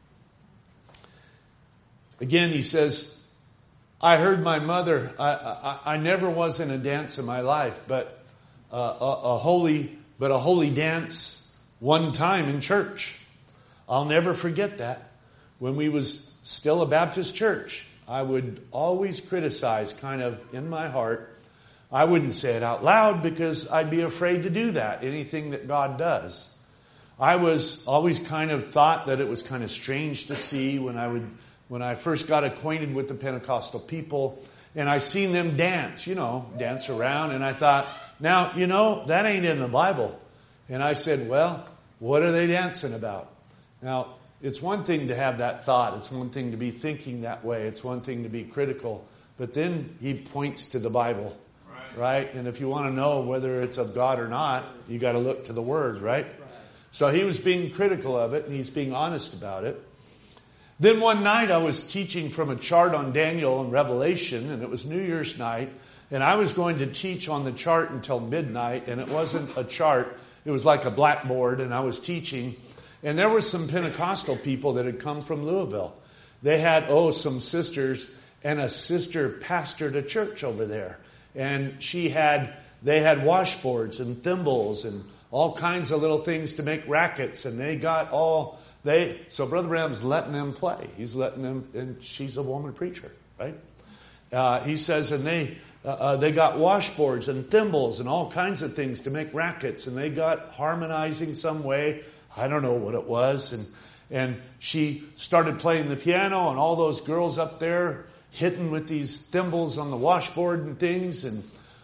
Again, he says, I heard my mother, I never was in a dance in my life, but a holy dance one time in church. I'll never forget that. When we was still a Baptist church, I would always criticize kind of in my heart. I wouldn't say it out loud because I'd be afraid to do that, anything that God does. I was always kind of thought that it was kind of strange to see when I first got acquainted with the Pentecostal people and I seen them dance, dance around. And I thought, now, that ain't in the Bible. And I said, well, what are they dancing about? Now, it's one thing to have that thought. It's one thing to be thinking that way. It's one thing to be critical. But then he points to the Bible, right? And if you want to know whether it's of God or not, you got to look to the Word, right? So he was being critical of it, and he's being honest about it. Then one night I was teaching from a chart on Daniel and Revelation, and it was New Year's night, and I was going to teach on the chart until midnight, and it wasn't a chart. It was like a blackboard, and I was teaching. And there were some Pentecostal people that had come from Louisville. They had, some sisters, and a sister pastored a church over there. And they had washboards and thimbles and all kinds of little things to make rackets. And so Brother Branham's letting them play. He's letting them, and she's a woman preacher, right? He says, and they got washboards and thimbles and all kinds of things to make rackets. And they got harmonizing some way. I don't know what it was. And she started playing the piano, and all those girls up there hitting with these thimbles on the washboard and things. And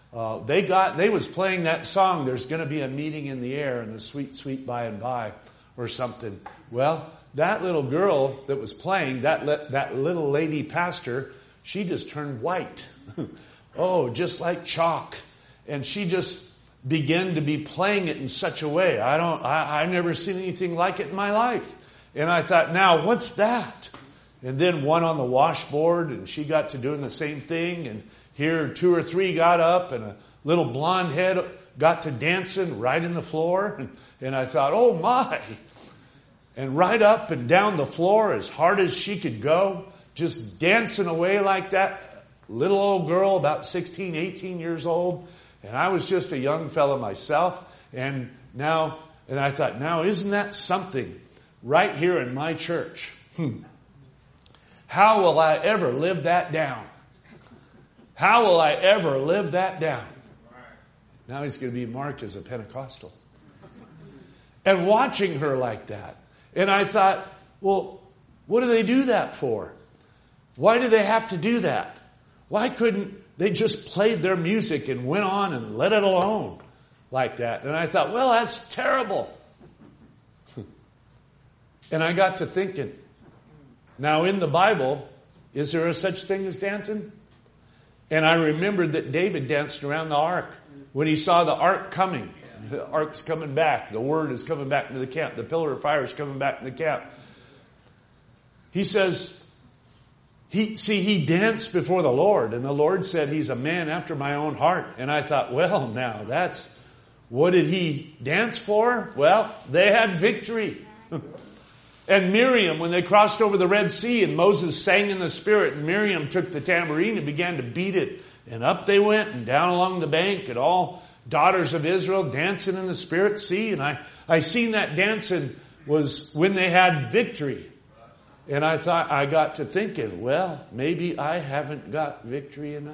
They was playing that song, There's Going to Be a Meeting in the Air in the Sweet, Sweet By and By or something. Well, that little girl that was playing, that little lady pastor, she just turned white. Oh, just like chalk. And she just began to be playing it in such a way. I've never seen anything like it in my life. And I thought, now, what's that? And then one on the washboard, and she got to doing the same thing. And here 2 or 3 got up, and a little blonde head got to dancing right in the floor. And I thought, oh my. And right up and down the floor as hard as she could go, just dancing away like that. Little old girl, about 16, 18 years old. And I was just a young fellow myself. And I thought, now isn't that something right here in my church? How will I ever live that down? How will I ever live that down? Now he's going to be marked as a Pentecostal. And watching her like that. And I thought, well, what do they do that for? Why do they have to do that? Why couldn't they just played their music and went on and let it alone like that? And I thought, well, that's terrible. And I got to thinking, now in the Bible, is there a such thing as dancing? And I remembered that David danced around the ark when he saw the ark coming. The ark's coming back. The word is coming back into the camp. The pillar of fire is coming back in the camp. He says, he danced before the Lord, and the Lord said he's a man after my own heart. And I thought, well, now what did he dance for? Well, they had victory. And Miriam, when they crossed over the Red Sea and Moses sang in the Spirit, and Miriam took the tambourine and began to beat it. And up they went and down along the bank, and all daughters of Israel dancing in the Spirit. See, and I seen that dancing was when they had victory. And I thought, I got to thinking, well, maybe I haven't got victory enough.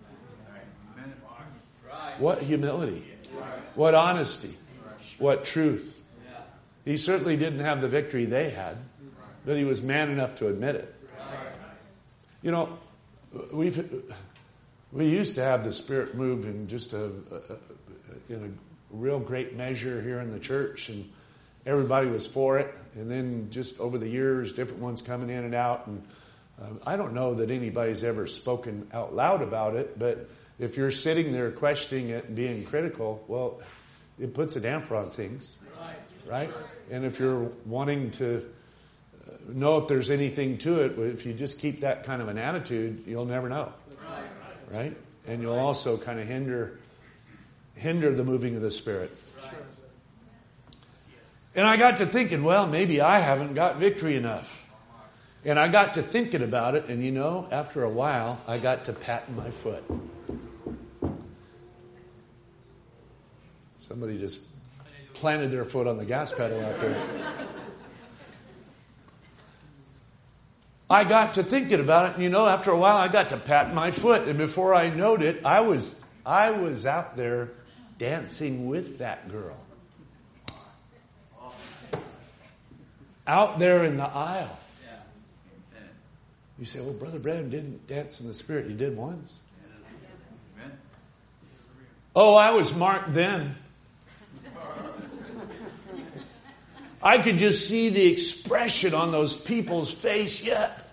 What humility. What honesty. What truth. He certainly didn't have the victory they had, but he was man enough to admit it. You know, we used to have the Spirit move in just in a real great measure here in the church, and everybody was for it. And then just over the years, different ones coming in and out. And I don't know that anybody's ever spoken out loud about it, but if you're sitting there questioning it and being critical, well, it puts a damper on things. Right? And if you're wanting to know if there's anything to it, if you just keep that kind of an attitude, you'll never know. Right? And you'll also kind of hinder the moving of the Spirit. And I got to thinking, well, maybe I haven't got victory enough. And I got to thinking about it, and after a while, I got to patting my foot. Somebody just planted their foot on the gas pedal out there. I got to thinking about it, and after a while, I got to pat my foot. And before I knowed it, I was out there dancing with that girl. Out there in the aisle. You say, well, Brother Branham didn't dance in the Spirit. He did once. Oh, I was marked then. I could just see the expression on those people's face yet.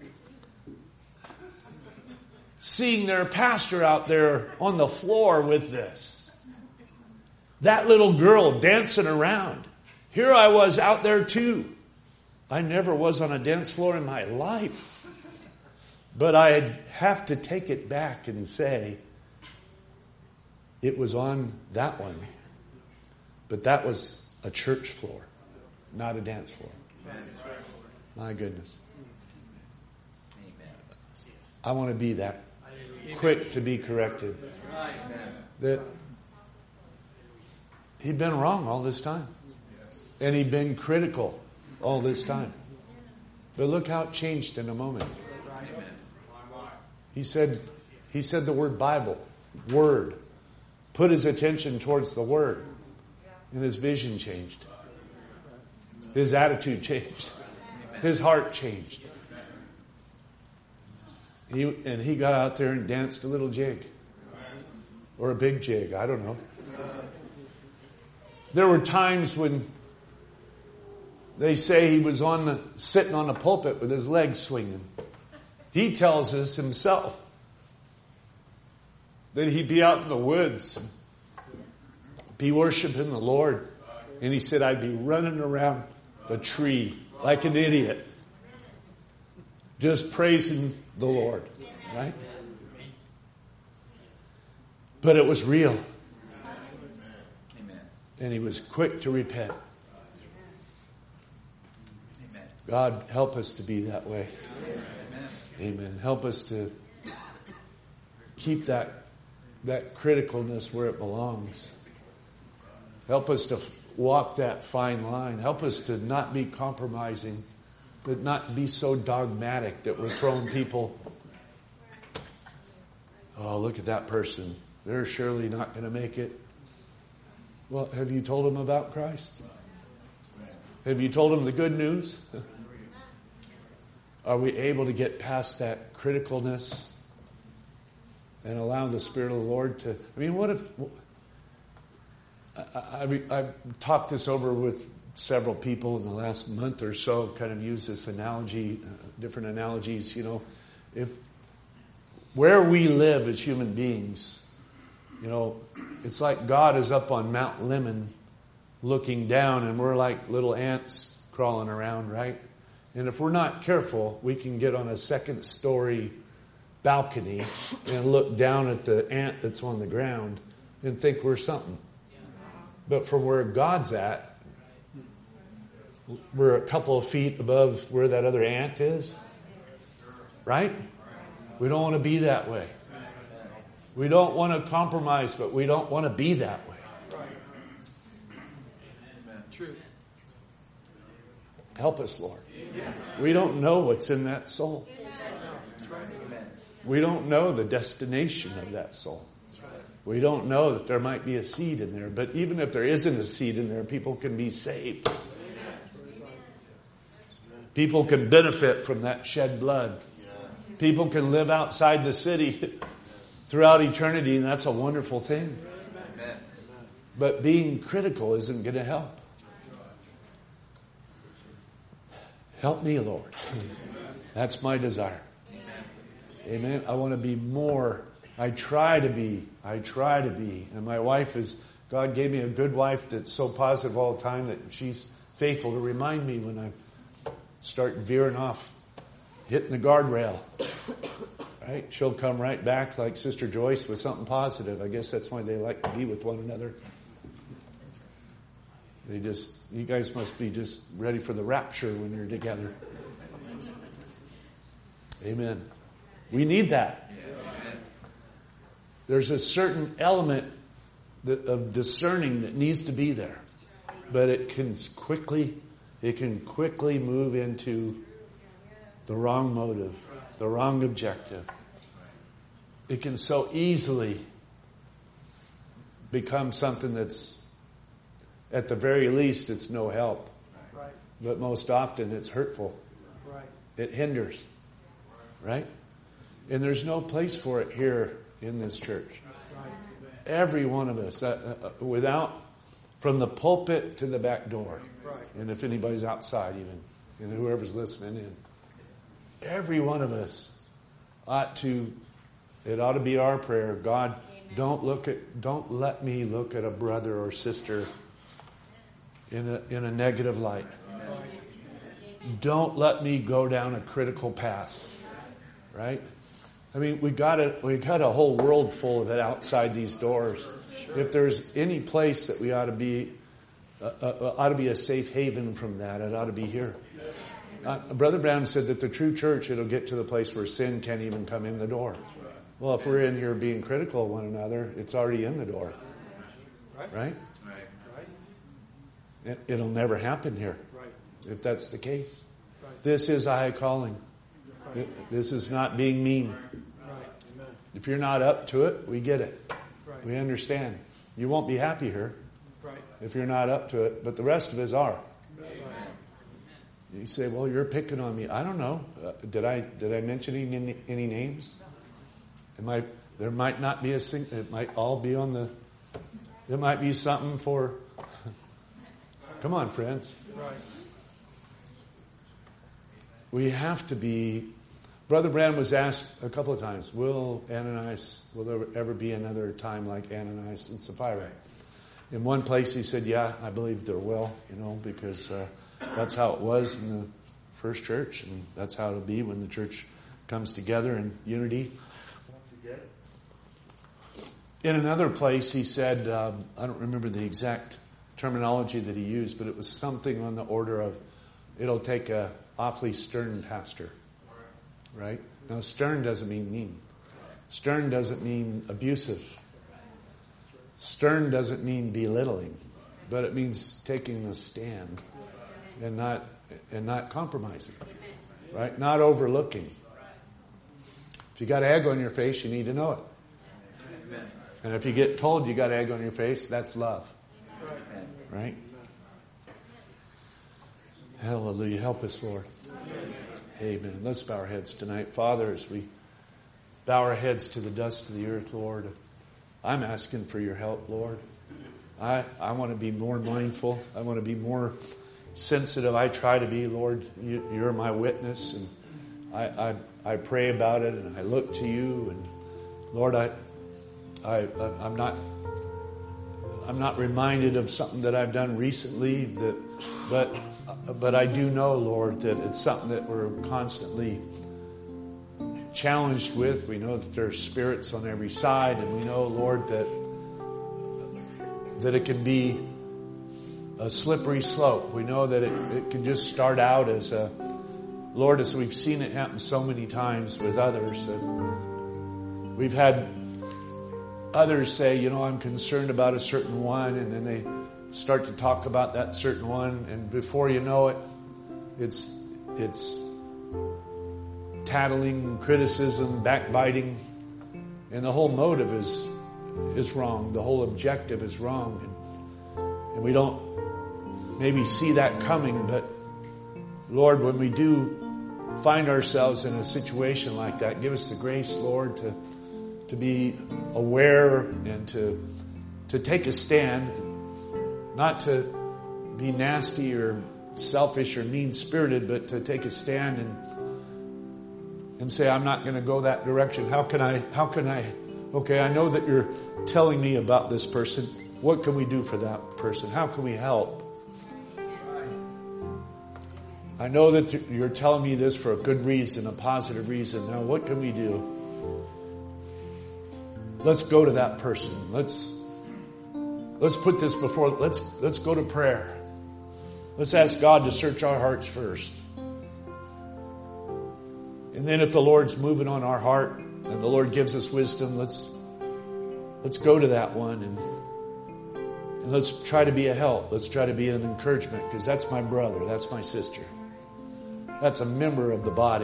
Seeing their pastor out there on the floor with this. That little girl dancing around. Here I was out there too. I never was on a dance floor in my life. But I'd have to take it back and say, it was on that one. But that was a church floor, not a dance floor. My goodness. I want to be that quick to be corrected. That he'd been wrong all this time. And he'd been critical all this time. But look how it changed in a moment. He said the word Bible, word. Put his attention towards the word. And his vision changed. His attitude changed. His heart changed. He got out there and danced a little jig. or a big jig. I don't know. There were times when they say he was sitting on the pulpit with his legs swinging. He tells us himself that he'd be out in the woods, be worshiping the Lord. And he said, I'd be running around the tree like an idiot, just praising the Lord. Right? But it was real. And he was quick to repent. God, help us to be that way. Amen. Help us to keep that criticalness where it belongs. Help us to walk that fine line. Help us to not be compromising, but not be so dogmatic that we're throwing people, oh, look at that person. They're surely not going to make it. Well, have you told them about Christ? Have you told them the good news? Are we able to get past that criticalness and allow the Spirit of the Lord to... I mean, what if... I've talked this over with several people in the last month or so, kind of used this analogy, different analogies, you know. If where we live as human beings, you know, it's like God is up on Mount Lemon looking down and we're like little ants crawling around, right? And if we're not careful, we can get on a second story balcony and look down at the ant that's on the ground and think we're something. But from where God's at, we're a couple of feet above where that other ant is. Right? We don't want to be that way. We don't want to compromise, but we don't want to be that way. Help us, Lord. We don't know what's in that soul. We don't know the destination of that soul. We don't know that there might be a seed in there. But even if there isn't a seed in there, people can be saved. People can benefit from that shed blood. People can live outside the city throughout eternity, and that's a wonderful thing. But being critical isn't going to help. Help me, Lord. That's my desire. Amen. I want to be more. I try to be. And my wife is, God gave me a good wife that's so positive all the time that she's faithful to remind me when I start veering off, hitting the guardrail. Right? She'll come right back like Sister Joyce with something positive. I guess that's why they like to be with one another. You guys must be just ready for the rapture when you're together. Amen. We need that. There's a certain element of discerning that needs to be there. But it can quickly move into the wrong motive, the wrong objective. It can so easily become something that's, at the very least, it's no help. Right. But most often it's hurtful. Right. It hinders. Right? And there's no place for it here in this church. Right. Every one of us, from the pulpit to the back door. Right. And if anybody's outside even, and whoever's listening in. Every one of us it ought to be our prayer. God, don't let me look at a brother or sister in a negative light. Don't let me go down a critical path. Right? I mean, we got a whole world full of it outside these doors. If there's any place that we ought to be a safe haven from that, it ought to be here. Brother Brown said that the true church, it'll get to the place where sin can't even come in the door. Well, if we're in here being critical of one another, it's already in the door. Right? It'll never happen here if that's the case. This is a high calling. This is not being mean. If you're not up to it, we get it. We understand. You won't be happy here if you're not up to it, but the rest of us are. You say, well, you're picking on me. I don't know. Did I mention any names? There might not be it might all be on the, it might be something for, come on, friends. Right. We have to be, Brother Branham was asked a couple of times, will there ever be another time like Ananias and Sapphira? In one place he said, yeah, I believe there will, because that's how it was in the first church, and that's how it'll be when the church comes together in unity. In another place he said, I don't remember the exact terminology that he used, but it was something on the order of, it'll take a awfully stern pastor. Right? Now, stern doesn't mean mean. Stern doesn't mean abusive. Stern doesn't mean belittling, but it means taking a stand and not compromising. Right? Not overlooking. If you got egg on your face, you need to know it. And if you get told you got egg on your face, that's love. Right? Hallelujah. Help us, Lord. Amen. Let's bow our heads tonight. Father, as we bow our heads to the dust of the earth, Lord, I'm asking for your help, Lord. I want to be more mindful. I want to be more sensitive. I try to be, Lord. You're my witness, and I pray about it, and I look to you. And Lord, I'm not reminded of something that I've done recently, but I do know, Lord, that it's something that we're constantly challenged with. We know that there are spirits on every side, and we know, Lord, that it can be a slippery slope. We know that it can just start out as Lord, as we've seen it happen so many times with others. And we've had others say, I'm concerned about a certain one, and then they start to talk about that certain one, and before you know it, it's tattling, criticism, backbiting, and the whole motive is wrong. The whole objective is wrong, and we don't maybe see that coming. But Lord, when we do find ourselves in a situation like that, give us the grace, Lord, to be aware and to take a stand. Not to be nasty or selfish or mean-spirited, but to take a stand and say, I'm not going to go that direction. How can I, okay, I know that you're telling me about this person. What can we do for that person? How can we help? I know that you're telling me this for a good reason, a positive reason. Now, what can we do? Let's go to that person. Let's put this before, let's go to prayer. Let's ask God to search our hearts first. And then if the Lord's moving on our heart and the Lord gives us wisdom, let's go to that one and let's try to be a help. Let's try to be an encouragement, because that's my brother, that's my sister. That's a member of the body.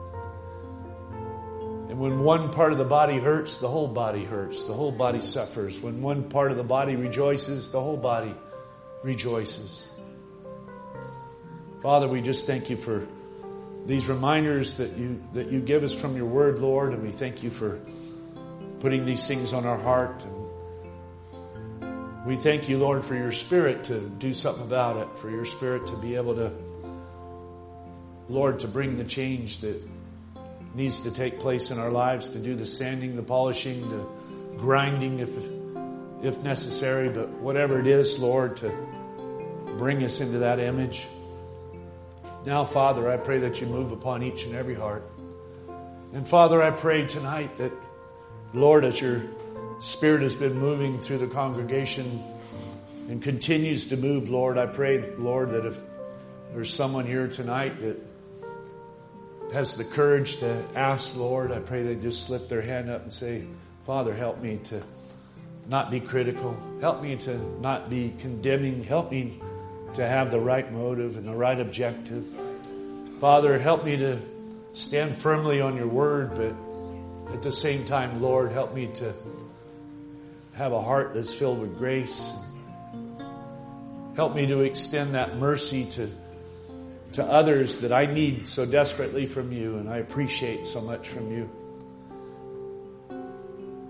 And when one part of the body hurts, the whole body hurts. The whole body suffers. When one part of the body rejoices, the whole body rejoices. Father, we just thank you for these reminders that you give us from your word, Lord, and we thank you for putting these things on our heart. And we thank you, Lord, for your Spirit to do something about it, for your Spirit to be able to, Lord, to bring the change that needs to take place in our lives, to do the sanding, the polishing, the grinding if necessary, but whatever it is, Lord, to bring us into that image. Now, Father, I pray that you move upon each and every heart. And Father, I pray tonight that, Lord, as your Spirit has been moving through the congregation and continues to move, Lord, I pray, Lord, that if there's someone here tonight that has the courage to ask, Lord, I pray they just slip their hand up and say, Father, help me to not be critical. Help me to not be condemning. Help me to have the right motive and the right objective. Father, help me to stand firmly on your word, but at the same time, Lord, help me to have a heart that's filled with grace. Help me to extend that mercy to others that I need so desperately from you and I appreciate so much from you.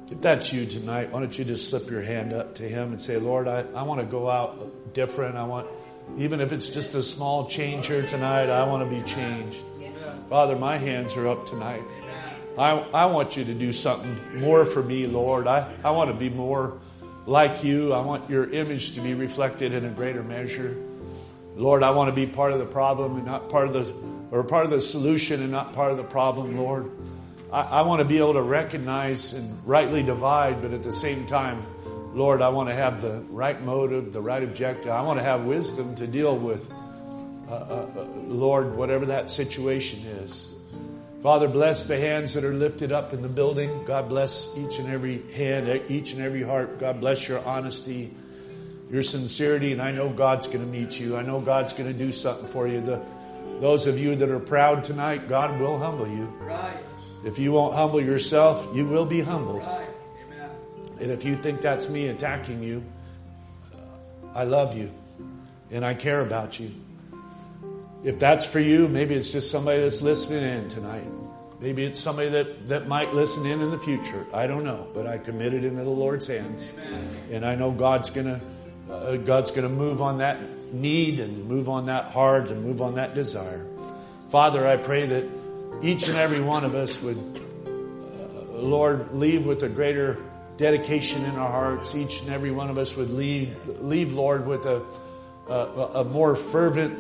If that's you tonight, why don't you just slip your hand up to Him and say, Lord, I want to go out different. Even if it's just a small change here tonight, I want to be changed. Father, my hands are up tonight. I want you to do something more for me, Lord. I want to be more like you. I want your image to be reflected in a greater measure. Lord, I want to be part of the problem and not part of the solution and not part of the problem, Lord. I want to be able to recognize and rightly divide, but at the same time, Lord, I want to have the right motive, the right objective. I want to have wisdom to deal with, Lord, whatever that situation is. Father, bless the hands that are lifted up in the building. God bless each and every hand, each and every heart. God bless your honesty, your sincerity, and I know God's going to meet you. I know God's going to do something for you. Those of you that are proud tonight, God will humble you. Right. If you won't humble yourself, you will be humbled. Right. Amen. And if you think that's me attacking you, I love you and I care about you. If that's for you, maybe it's just somebody that's listening in tonight. Maybe it's somebody that might listen in the future. I don't know, but I commit it into the Lord's hands. Amen. And I know God's gonna move on that need and move on that heart and move on that desire. Father, I pray that each and every one of us would, Lord, leave with a greater dedication in our hearts. Each and every one of us would leave, Lord, with a more fervent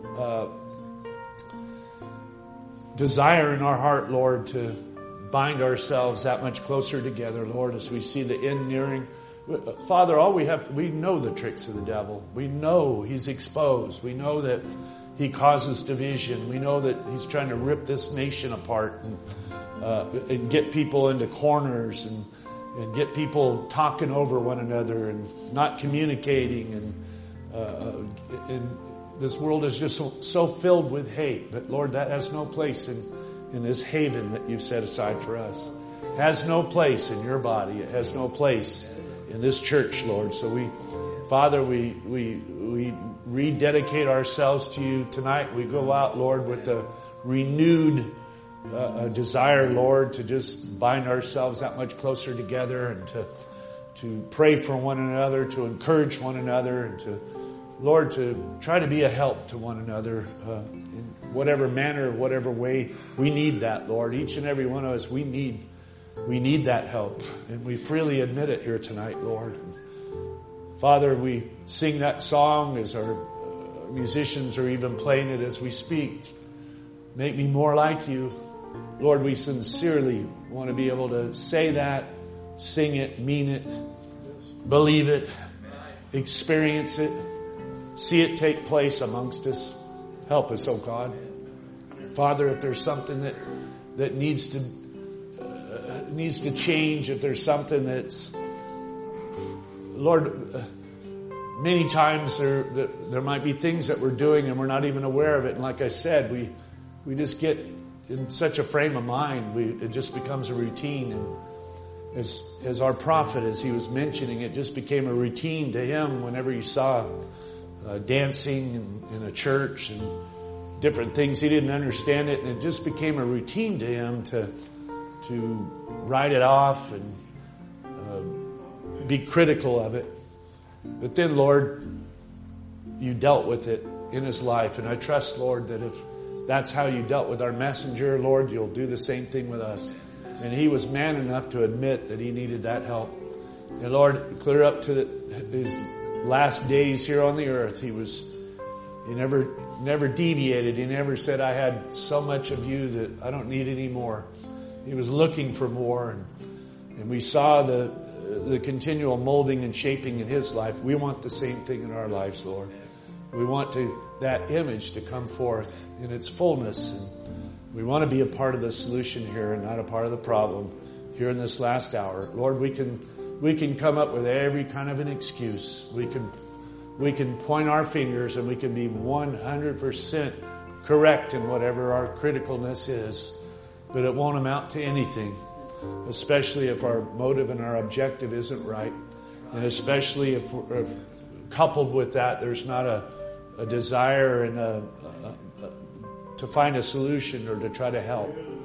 desire in our heart, Lord, to bind ourselves that much closer together, Lord, as we see the end nearing. Father, we know the tricks of the devil. We know he's exposed. We know that he causes division. We know that he's trying to rip this nation apart and get people into corners and get people talking over one another and not communicating. And this world is just so filled with hate. But Lord, that has no place in this haven that you've set aside for us. It has no place in your body. It has no place in this church, Lord. So Father, we rededicate ourselves to you tonight. We go out, Lord, with a renewed desire, Lord, to just bind ourselves that much closer together and to pray for one another, to encourage one another, and to, Lord, to try to be a help to one another in whatever manner, whatever way. We need that, Lord. Each and every one of us, we need that help. And we freely admit it here tonight, Lord. Father, we sing that song as our musicians are even playing it as we speak. Make me more like you. Lord, we sincerely want to be able to say that, sing it, mean it, believe it, experience it, see it take place amongst us. Help us, oh God. Father, if there's something that needs to change, if there's something that's, Lord, many times there might be things that we're doing and we're not even aware of it. And like I said, we just get in such a frame of mind, it just becomes a routine. And as our prophet, as he was mentioning, it just became a routine to him whenever he saw dancing in a church and different things. He didn't understand it, and it just became a routine to him to write it off and be critical of it. But then, Lord, you dealt with it in his life, and I trust, Lord, that if that's how you dealt with our messenger, Lord, you'll do the same thing with us. And he was man enough to admit that he needed that help. And Lord, clear up to his last days here on the earth, he never deviated. He never said, I had so much of you that I don't need any more. He was looking for more. And we saw the continual molding and shaping in his life. We want the same thing in our lives, Lord. We want that image to come forth in its fullness. And we want to be a part of the solution here and not a part of the problem here in this last hour. Lord, we can come up with every kind of an excuse. We can point our fingers and we can be 100% correct in whatever our criticalness is. But it won't amount to anything, especially if our motive and our objective isn't right. And especially if coupled with that, there's not a desire and to find a solution or to try to help.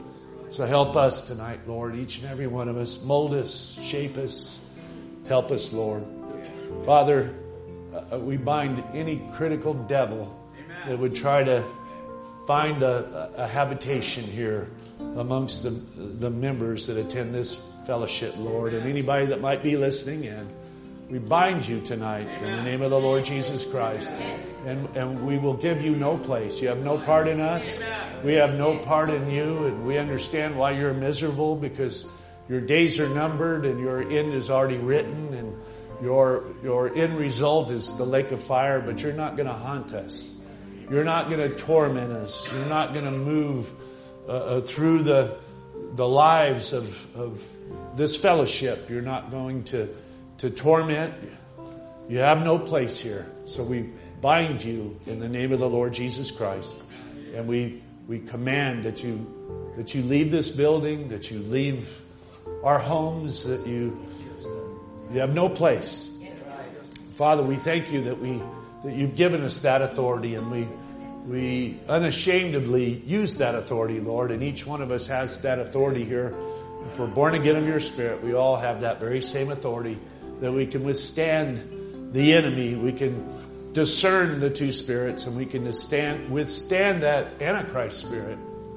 So help us tonight, Lord, each and every one of us. Mold us, shape us, help us, Lord. Father, we bind any critical devil that would try to find a habitation here amongst the members that attend this fellowship, Lord, and anybody that might be listening in. We bind you tonight in the name of the Lord Jesus Christ. And we will give you no place. You have no part in us. We have no part in you. And we understand why you're miserable, because your days are numbered and your end is already written. And your end result is the lake of fire. But you're not going to haunt us. You're not going to torment us. You're not going to move through the lives of this fellowship. You're not going to torment. You have no place here. So we bind you in the name of the Lord Jesus Christ. And we command that you leave this building, that you leave our homes, that you have no place. Father, we thank you that you've given us that authority, and we unashamedly use that authority, Lord, and each one of us has that authority here. If we're born again of your Spirit, we all have that very same authority, that we can withstand the enemy, we can discern the two spirits, and we can withstand that Antichrist spirit.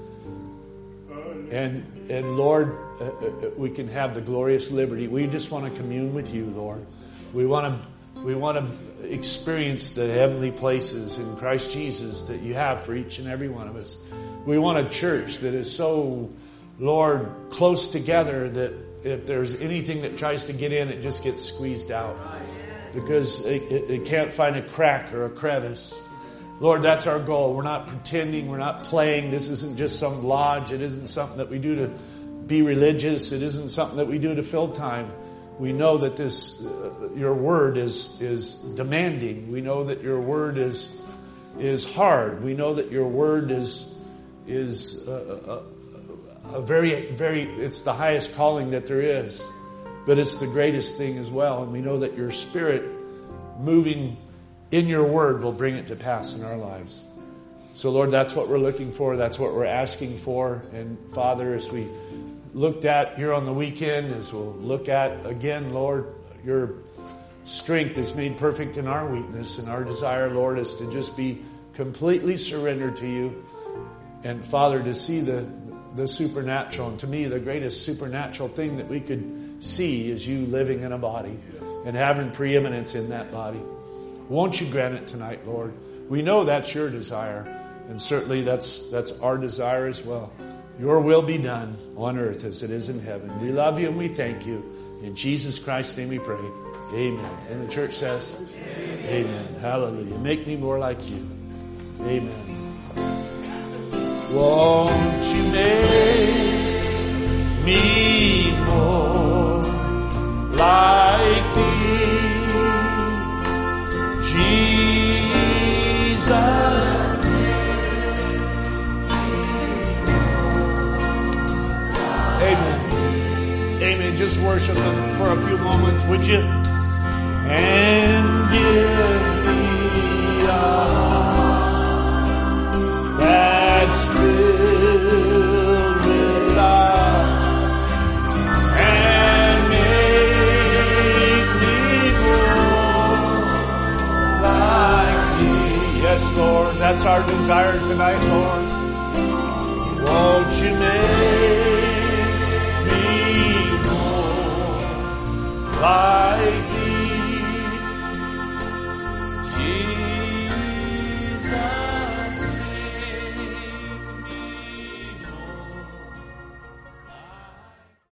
And Lord, we can have the glorious liberty. We just want to commune with you, Lord. We want to experience the heavenly places in Christ Jesus that you have for each and every one of us. We want a church that is so, Lord, close together that if there's anything that tries to get in, it just gets squeezed out because it can't find a crack or a crevice. Lord, that's our goal. We're not pretending. We're not playing. This isn't just some lodge. It isn't something that we do to be religious. It isn't something that we do to fill time. We know that your word is demanding. We know that your word is hard. We know that your word is a very, very, it's the highest calling that there is, but it's the greatest thing as well. And we know that your Spirit moving in your word will bring it to pass in our lives. So Lord, that's what we're looking for. That's what we're asking for. And Father, as we looked at here on the weekend, as we'll look at again, Lord, your strength is made perfect in our weakness, and our desire, Lord, is to just be completely surrendered to you. And Father, to see the supernatural. And to me, the greatest supernatural thing that we could see is you living in a body and having preeminence in that body. Won't you grant it tonight, Lord? We know that's your desire, and certainly that's our desire as well. Your will be done on earth as it is in heaven. We love you and we thank you. In Jesus Christ's name we pray. Amen. And the church says, Amen. Hallelujah. Make me more like you. Amen. Won't you make me more like thee, Jesus? Amen. Amen. Just worship Him for a few moments, would you? And give me that's filled with love, and make me more like thee. Yes, Lord, that's our desire tonight, Lord.